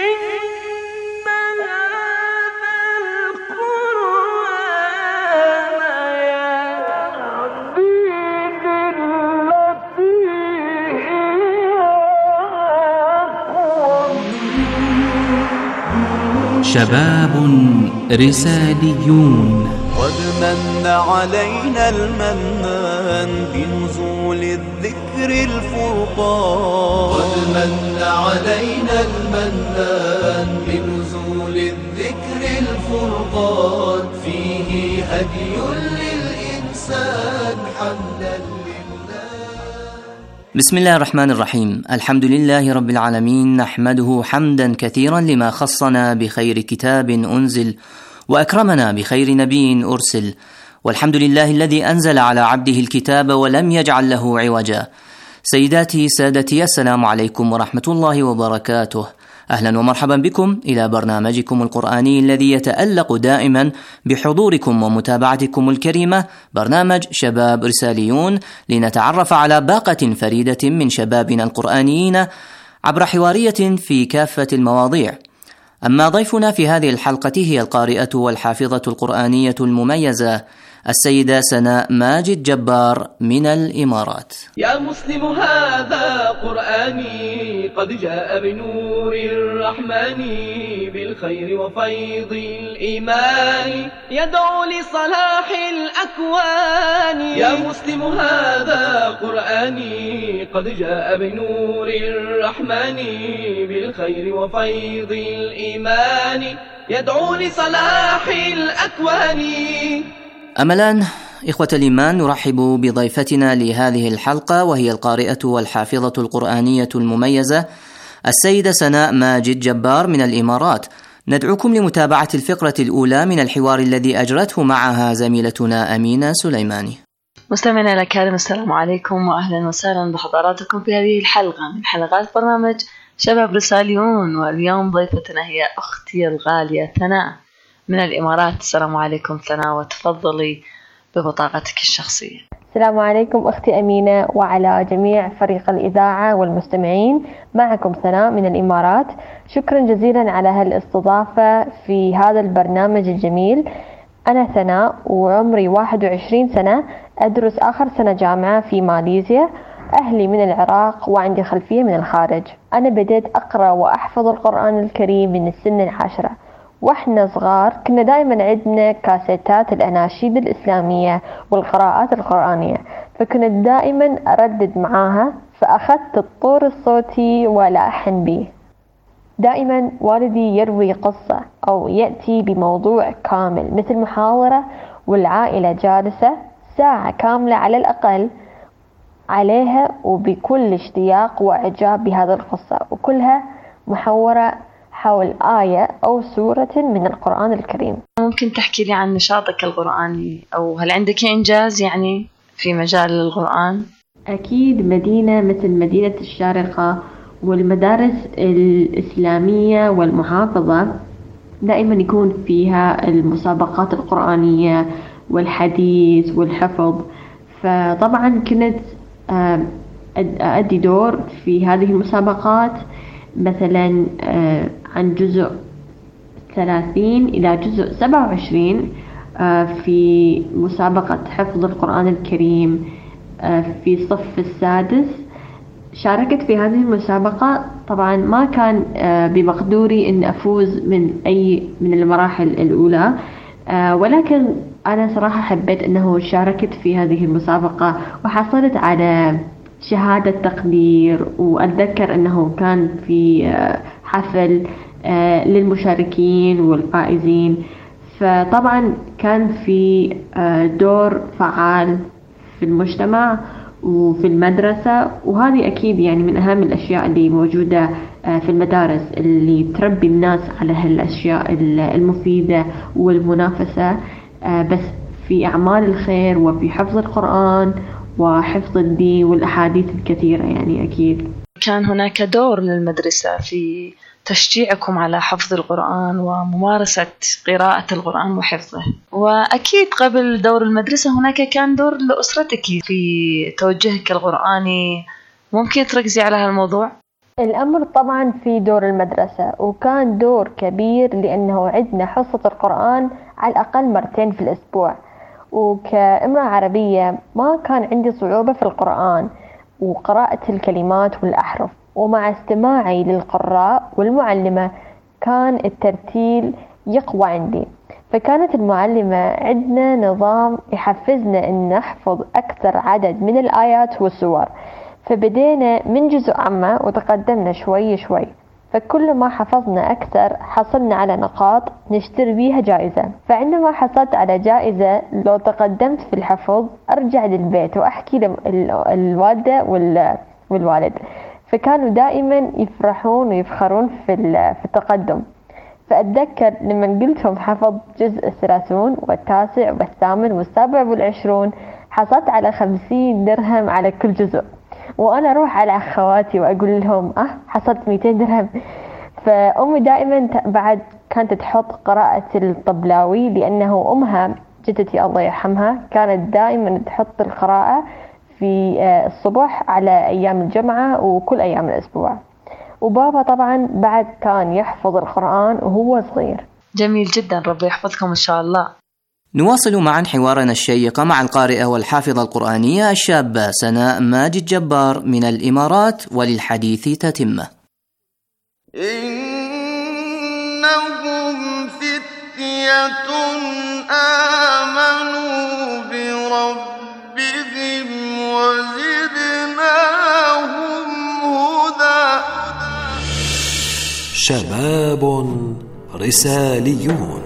شباب رساليون. قد من علينا المنان بنزول الذكر الفرقان، قد من علينا المنان بنزول الذكر الفرقان. فيه هدي للإنسان حمدا بسم الله الرحمن الرحيم. الحمد لله رب العالمين، نحمده حمدا كثيرا لما خصنا بخير كتاب أنزل وأكرمنا بخير نبي أرسل، والحمد لله الذي أنزل على عبده الكتاب ولم يجعل له عوجا. سيداتي سادتي، السلام عليكم ورحمة الله وبركاته. أهلا ومرحبا بكم إلى برنامجكم القرآني الذي يتألق دائما بحضوركم ومتابعتكم الكريمة، برنامج شباب رساليون، لنتعرف على باقة فريدة من شبابنا القرآنيين عبر حوارية في كافة المواضيع. أما ضيفنا في هذه الحلقة هي القارئة والحافظة القرآنية المميزة السيدة سناء ماجد جبار من الإمارات. يا مسلم هذا قرآني قد جاء بنور الرحمن بالخير وفيض الإيمان يدعو لصلاح الأكوان. يا مسلم هذا قرآني قد جاء بنور الرحمن بالخير وفيض الإيمان يدعو لصلاح الأكوان. أما الآن إخوة الإيمان نرحب بضيفتنا لهذه الحلقة وهي القارئة والحافظة القرآنية المميزة السيدة سناء ماجد جبار من الإمارات. ندعوكم لمتابعة الفقرة الأولى من الحوار الذي أجرته معها زميلتنا أمينة سليماني. مستمعينا الأكارم، السلام عليكم وأهلا وسهلا بحضراتكم في هذه الحلقة من حلقات برنامج شباب رساليون. واليوم ضيفتنا هي أختي الغالية ثناء من الإمارات. السلام عليكم ثناء، وتفضلي ببطاقتك الشخصية. السلام عليكم أختي أمينة وعلى جميع فريق الإذاعة والمستمعين. معكم ثناء من الإمارات. شكرا جزيلا على هالاستضافة في هذا البرنامج الجميل. أنا ثناء وعمري 21 سنة، أدرس آخر سنة جامعة في ماليزيا. أهلي من العراق وعندي خلفية من الخارج. أنا بديت أقرأ وأحفظ القرآن الكريم من السن 10. وإحنا صغار كنا دائما عندنا كاسيتات الأناشيد الإسلامية والقراءات القرآنية، فكنت دائما أردد معاها، فأخذت الطور الصوتي وألحن به. دائما والدي يروي قصة أو يأتي بموضوع كامل مثل محاورة والعائلة جالسة ساعة كاملة على الأقل عليها، وبكل اشتياق وإعجاب بهذا القصة، وكلها محورة حول آية أو سورة من القرآن الكريم. ممكن تحكي لي عن نشاطك القرآني، أو هل عندك إنجاز يعني في مجال القرآن؟ أكيد مدينة مثل مدينة الشارقة والمدارس الإسلامية والمحافظة دائما يكون فيها المسابقات القرآنية والحديث والحفظ، فطبعا كنت أدي دور في هذه المسابقات، مثلا عن جزء 30 إلى جزء 27 في مسابقة حفظ القرآن الكريم في الصف السادس. شاركت في هذه المسابقة. طبعا ما كان بمقدوري أن أفوز من أي من المراحل الأولى، ولكن أنا صراحة حبيت أنه شاركت في هذه المسابقة وحصلت على شهادة تقدير. وأتذكر أنه كان في حفل للمشاركين والفائزين، فطبعا كان في دور فعال في المجتمع وفي المدرسة، وهذه أكيد يعني من أهم الأشياء اللي موجودة في المدارس اللي تربي الناس على هالأشياء المفيدة والمنافسة، بس في أعمال الخير وفي حفظ القرآن وحفظ الدين والأحاديث الكثيرة. يعني أكيد كان هناك دور للمدرسة في تشجيعكم على حفظ القرآن وممارسة قراءة القرآن وحفظه، وأكيد قبل دور المدرسة هناك كان دور لأسرتك في توجهك القرآني. ممكن تركزي على هالموضوع؟ الأمر طبعا في دور المدرسة، وكان دور كبير لأنه عندنا حصة القرآن على الأقل مرتين في الأسبوع، وكامرأة عربية ما كان عندي صعوبة في القرآن وقراءة الكلمات والأحرف، ومع استماعي للقراء والمعلمة كان الترتيل يقوى عندي. فكانت المعلمة عندنا نظام يحفزنا أن نحفظ أكثر عدد من الآيات والسور، فبدينا من جزء عامة وتقدمنا شوي شوي، فكل ما حفظنا أكثر حصلنا على نقاط نشتري بيها جائزة. فعندما حصلت على جائزة لو تقدمت في الحفظ أرجع للبيت وأحكي للوالدة والوالد، فكانوا دائما يفرحون ويفخرون في التقدم. فأتذكر لما قلتهم حفظ جزء 30 والتاسع والثامن والسابع والعشرون حصلت على 50 درهم على كل جزء، وأنا أروح على أخواتي وأقول لهم حصلت 200 درهم. فأمي دائما بعد كانت تحط قراءة الطبلاوي، لأنه أمها جدتي الله يرحمها كانت دائما تحط القراءة في الصبح على أيام الجمعة وكل أيام الأسبوع. وبابا طبعا بعد كان يحفظ القرآن وهو صغير. جميل جدا، ربي يحفظكم إن شاء الله. نواصل معا حوارنا الشيق مع القارئة والحافظة القرآنية الشابة سناء ماجد جبار من الإمارات، وللحديث تتمة. إنهم فتية آمنوا بربهم وزدناهم هدى. شباب رساليون.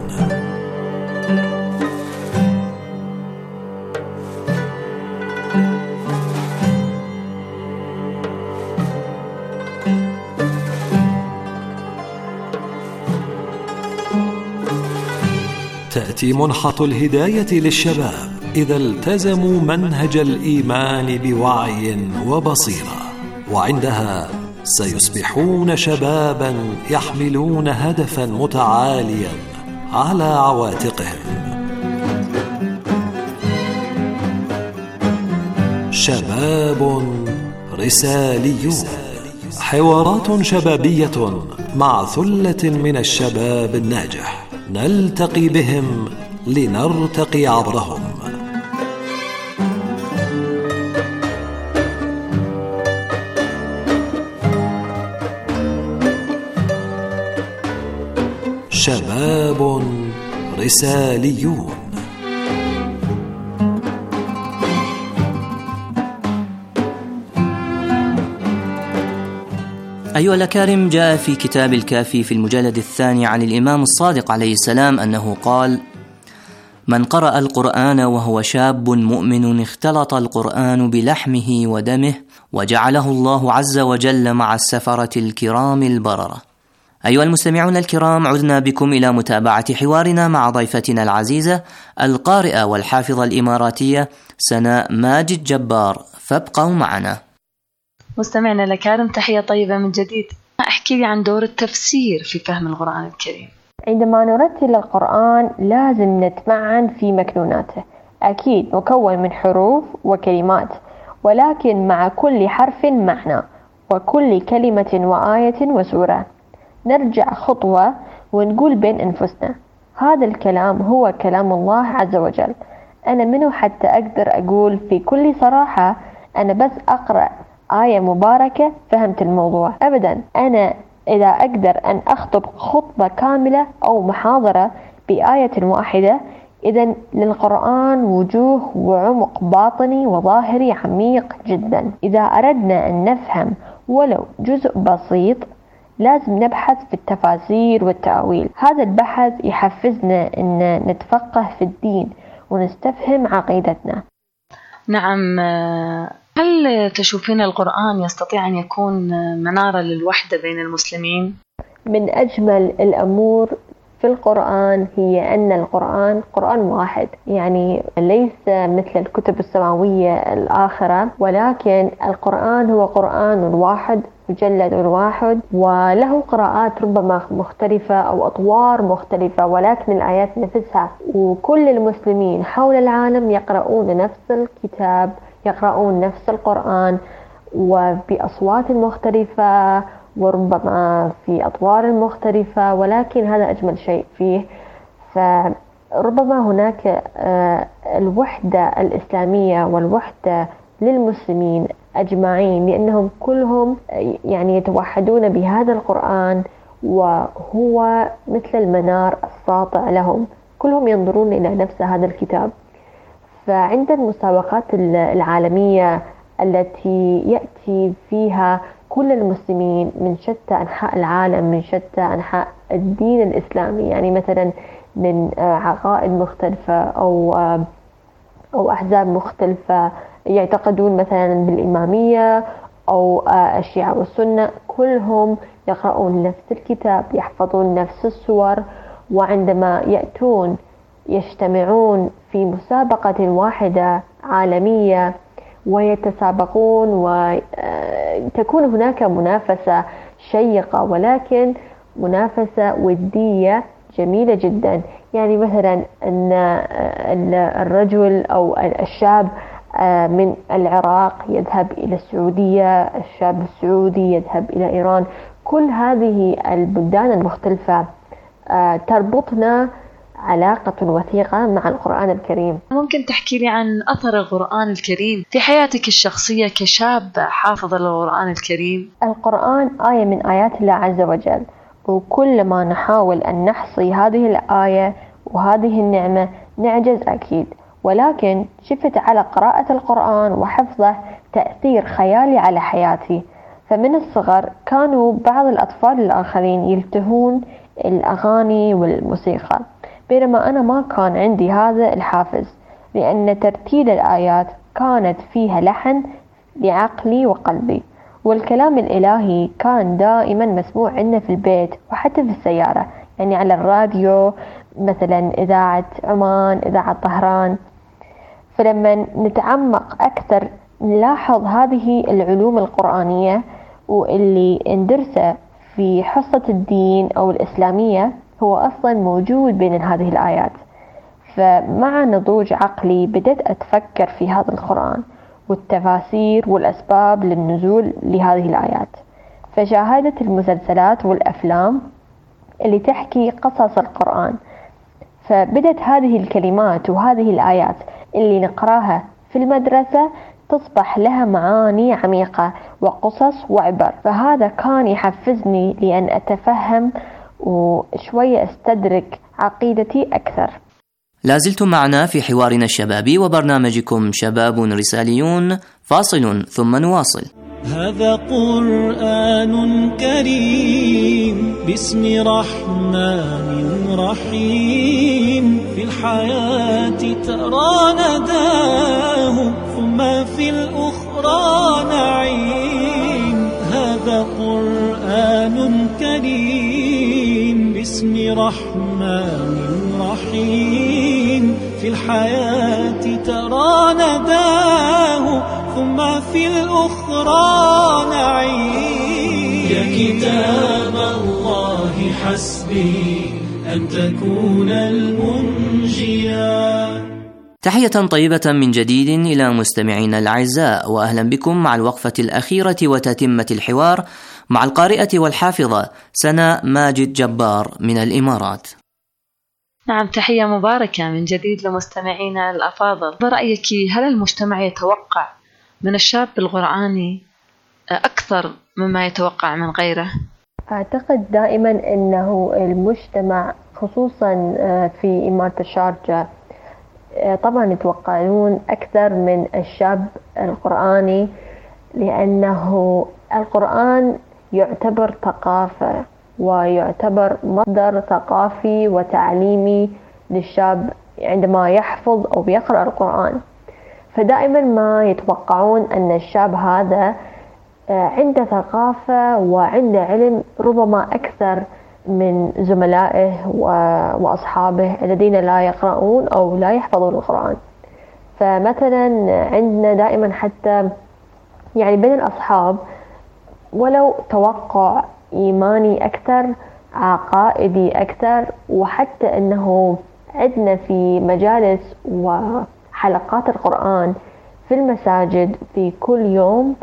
تأتي منحة الهداية للشباب إذا التزموا منهج الإيمان بوعي وبصيرة، وعندها سيصبحون شبابا يحملون هدفا متعاليا على عواتقهم. شباب رساليون، حوارات شبابية مع ثلة من الشباب الناجح، نلتقي بهم لنرتقي عبرهم. شباب رساليون. أيها الأكارم، جاء في كتاب الكافي في المجلد 2 عن الإمام الصادق عليه السلام أنه قال: من قرأ القرآن وهو شاب مؤمن اختلط القرآن بلحمه ودمه وجعله الله عز وجل مع السفرة الكرام البررة. أيها المستمعون الكرام، عدنا بكم إلى متابعة حوارنا مع ضيفتنا العزيزة القارئة والحافظة الإماراتية سناء ماجد جبار، فابقوا معنا. مستمعنا الأكارم، تحية طيبة من جديد. احكي لي عن دور التفسير في فهم القرآن الكريم. عندما نرتل القرآن لازم نتمعن في مكنوناته، أكيد مكون من حروف وكلمات، ولكن مع كل حرف معنى وكل كلمة وآية وسورة. نرجع خطوة ونقول بين أنفسنا هذا الكلام هو كلام الله عز وجل. أنا منه حتى أقدر أقول في كل صراحة أنا بس أقرأ آية مباركة فهمت الموضوع؟ أبدا. أنا إذا أقدر أن أخطب خطبة كاملة أو محاضرة بآية واحدة، إذن للقرآن وجوه وعمق باطني وظاهري عميق جدا. إذا أردنا أن نفهم ولو جزء بسيط لازم نبحث في التفاسير والتأويل. هذا البحث يحفزنا أن نتفقه في الدين ونستفهم عقيدتنا. نعم. هل تشوفين القرآن يستطيع أن يكون منارة للوحدة بين المسلمين؟ من أجمل الأمور في القرآن هي أن القرآن قرآن واحد، يعني ليس مثل الكتب السماوية الآخرة، ولكن القرآن هو قرآن واحد مجلد واحد وله قراءات ربما مختلفة أو أطوار مختلفة، ولكن الآيات نفسها. وكل المسلمين حول العالم يقرؤون نفس الكتاب، يقرؤون نفس القرآن وبأصوات مختلفة وربما في أطوار مختلفة، ولكن هذا أجمل شيء فيه. فربما هناك الوحدة الإسلامية والوحدة للمسلمين أجمعين، لأنهم كلهم يعني يتوحدون بهذا القرآن وهو مثل المنار الساطع لهم، كلهم ينظرون إلى نفس هذا الكتاب. فعند المسابقات العالمية التي يأتي فيها كل المسلمين من شتى أنحاء العالم، من شتى أنحاء الدين الإسلامي، يعني مثلا من عقائد مختلفة أو أحزاب مختلفة يعتقدون مثلا بالإمامية أو الشيعة والسنة، كلهم يقرؤون نفس الكتاب، يحفظون نفس السور، وعندما يأتون يجتمعون في مسابقة واحدة عالمية ويتسابقون وتكون هناك منافسة شيقة، ولكن منافسة ودية جميلة جدا. يعني مثلا أن الرجل أو الشاب من العراق يذهب إلى السعودية، الشاب السعودي يذهب إلى إيران، كل هذه البلدان المختلفة تربطنا علاقة وثيقة مع القرآن الكريم. ممكن تحكي لي عن أثر القرآن الكريم في حياتك الشخصية كشاب حافظ للقرآن الكريم؟ القرآن آية من آيات الله عز وجل، وكل ما نحاول أن نحصي هذه الآية وهذه النعمة نعجز أكيد، ولكن شفت على قراءة القرآن وحفظه تأثير خيالي على حياتي. فمن الصغر كانوا بعض الأطفال الآخرين يلتهون الأغاني والموسيقى، بينما أنا ما كان عندي هذا الحافز، لأن ترتيل الآيات كانت فيها لحن لعقلي وقلبي، والكلام الإلهي كان دائما مسموع عندنا في البيت وحتى في السيارة، يعني على الراديو مثلا إذاعة عمان، إذاعة طهران. فلما نتعمق أكثر نلاحظ هذه العلوم القرآنية واللي ندرسه في حصة الدين أو الإسلامية هو أصلا موجود بين هذه الآيات. فمع نضوج عقلي بدأت أتفكر في هذا القرآن والتفاسير والأسباب للنزول لهذه الآيات، فشاهدت المسلسلات والأفلام اللي تحكي قصص القرآن، فبدأت هذه الكلمات وهذه الآيات اللي نقراها في المدرسة تصبح لها معاني عميقة وقصص وعبر، فهذا كان يحفزني لأن أتفهم وشوية استدرك عقيدتي أكثر. لازلتم معنا في حوارنا الشبابي وبرنامجكم شباب رساليون، فاصل ثم نواصل. هذا قرآن كريم باسم رحمن رحيم، في الحياة ترى نداه ثم في الأخرى نعيم. هذا قرآن كريم باسم رحمن رحيم، في الحياة ترى نداه ثم في الأخرى نعيم. يا كتاب الله حسبي أن تكون المنجيا. تحية طيبة من جديد إلى مستمعينا الأعزاء، وأهلا بكم مع الوقفة الأخيرة وتتمة الحوار مع القارئة والحافظة سناء ماجد جبار من الإمارات. نعم، تحية مباركة من جديد لمستمعينا الأفاضل. برأيك هل المجتمع يتوقع من الشاب القرآني أكثر مما يتوقع من غيره؟ أعتقد دائما أنه المجتمع خصوصا في إمارة الشارجة طبعا يتوقعون أكثر من الشاب القرآني، لأنه القرآن يعتبر ثقافة ويعتبر مصدر ثقافي وتعليمي للشاب عندما يحفظ أو يقرأ القرآن. فدائما ما يتوقعون أن الشاب هذا عنده ثقافة وعنده علم ربما أكثر من زملائه وأصحابه الذين لا يقرؤون أو لا يحفظون القرآن. فمثلا عندنا دائما حتى يعني بين الأصحاب ولو توقع إيماني أكثر، عقائدي أكثر، وحتى أنه عندنا في مجالس وحلقات القرآن في المساجد في كل يوم،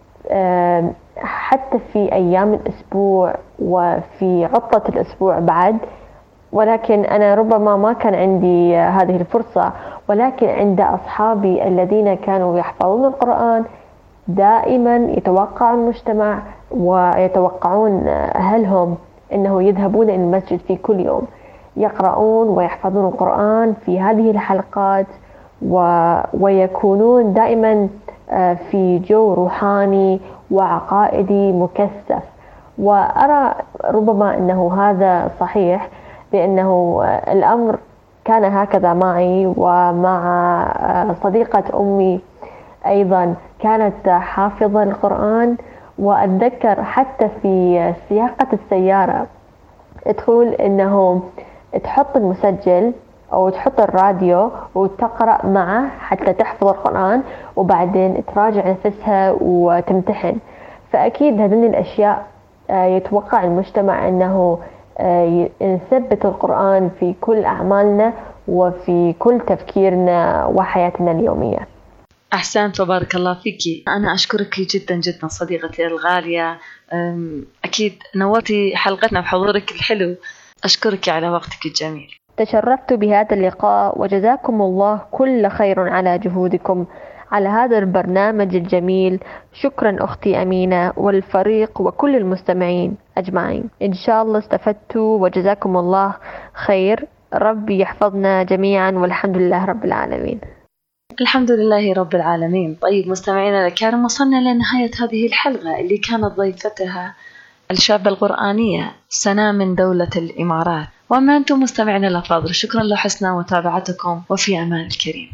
حتى في أيام الأسبوع وفي عطلة الأسبوع بعد. ولكن أنا ربما ما كان عندي هذه الفرصة، ولكن عند أصحابي الذين كانوا يحفظون القرآن دائما يتوقع المجتمع ويتوقعون أهلهم أنه يذهبون إلى المسجد في كل يوم يقرؤون ويحفظون القرآن في هذه الحلقات، ويكونون دائما في جو روحاني وعقائدي مكثف. وأرى ربما أنه هذا صحيح، لأنه الأمر كان هكذا معي ومع صديقة أمي أيضا كانت حافظة القرآن. وأتذكر حتى في سياقة السيارة تقول أنه تحط المسجل أو تحط الراديو وتقرأ معه حتى تحفظ القرآن، وبعدين تراجع نفسها وتمتحن. فأكيد هذين الأشياء يتوقع المجتمع أنه نثبت القرآن في كل أعمالنا وفي كل تفكيرنا وحياتنا اليومية. أحسنت وبارك الله فيك. أنا أشكرك جدا جدا صديقتي الغالية. أكيد أكيد نورتي حلقتنا بحضورك الحلو. أشكرك على وقتك الجميل. تشرفت بهذا اللقاء وجزاكم الله كل خير على جهودكم على هذا البرنامج الجميل. شكرا أختي أمينة والفريق وكل المستمعين أجمعين. إن شاء الله استفدتوا وجزاكم الله خير. ربي يحفظنا جميعا والحمد لله رب العالمين. الحمد لله رب العالمين. طيب مستمعينا الكرام، وصلنا لنهاية هذه الحلقة اللي كانت ضيفتها الشابة القرآنية سناء من دولة الإمارات. وما أنتم مستمعينا الأفاضل، شكرا لحسن متابعتكم وفي أمان الكريم.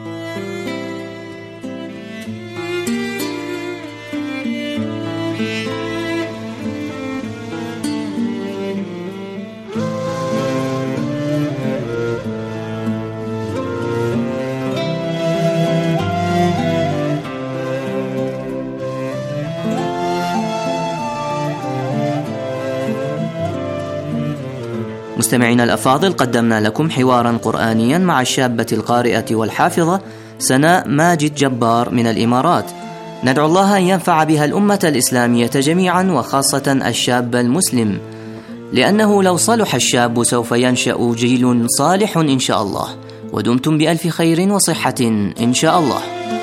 مستمعينا الأفاضل، قدمنا لكم حوارا قرآنيا مع الشابة القارئة والحافظة سناء ماجد جبار من الإمارات. ندعو الله أن ينفع بها الأمة الإسلامية جميعا وخاصة الشاب المسلم، لأنه لو صلح الشاب سوف ينشأ جيل صالح إن شاء الله. ودمتم بألف خير وصحة إن شاء الله.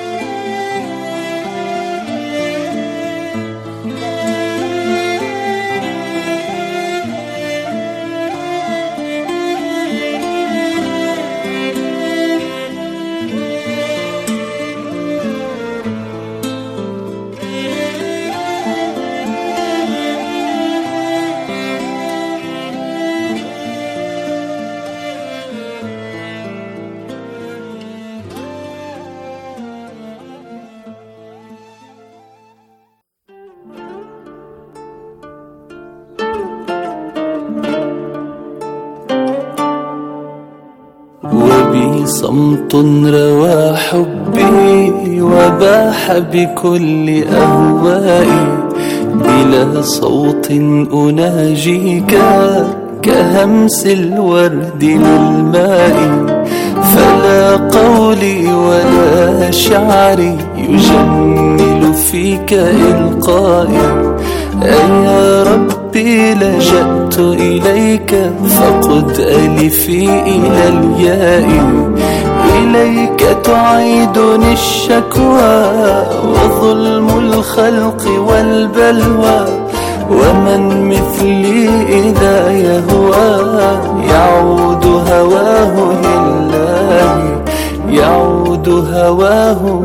صمت روى حبي وباح بكل أهوائي، بلا صوت أناجيك كهمس الورد للماء، فلا قولي ولا شعري يجمل فيك إلقائي. يا ربي لجأت إليك فقد ألفي إلى الياء، إليك تعيدني الشكوى وظلم الخلق والبلوى، ومن مثلي إذا يهوى يعود هواه لله، يعود هواه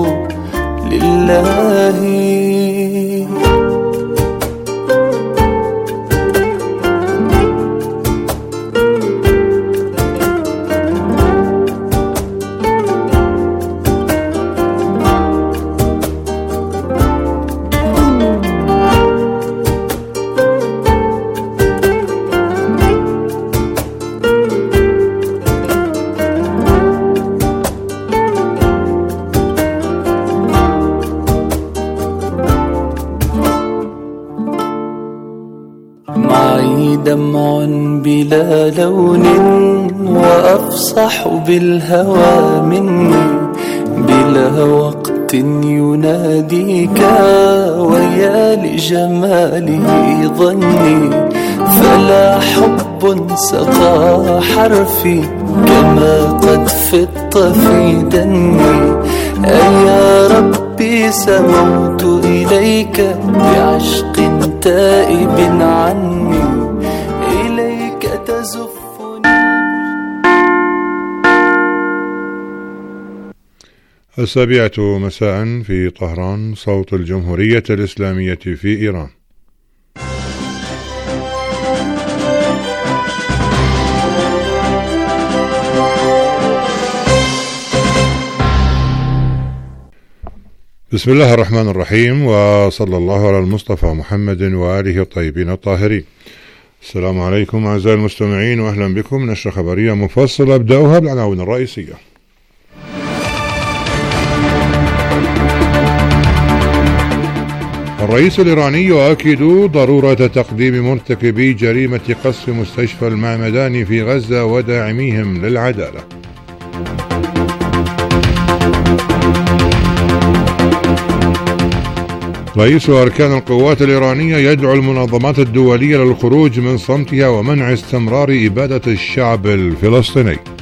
لله. دمع بلا لون وأفصح بالهوى مني، بلا وقت يناديك ويا لجماله ظني، فلا حب سقى حرفي كما قد فط في دمي. يا ربي سموت إليك بعشق تائب عني، إليك تزفني. 7 مساء في طهران، صوت الجمهورية الإسلامية في إيران. بسم الله الرحمن الرحيم، وصلى الله على المصطفى محمد وآله الطيبين الطاهرين. السلام عليكم أعزائي المستمعين، وأهلا بكم. نشرة خبرية مفصلة أبدأها بالعناوين الرئيسية. الرئيس الإيراني يؤكد ضرورة تقديم مرتكبي جريمة قصف مستشفى المعمداني في غزة وداعميهم للعدالة. رئيس أركان القوات الإيرانية يدعو المنظمات الدولية للخروج من صمتها ومنع استمرار إبادة الشعب الفلسطيني.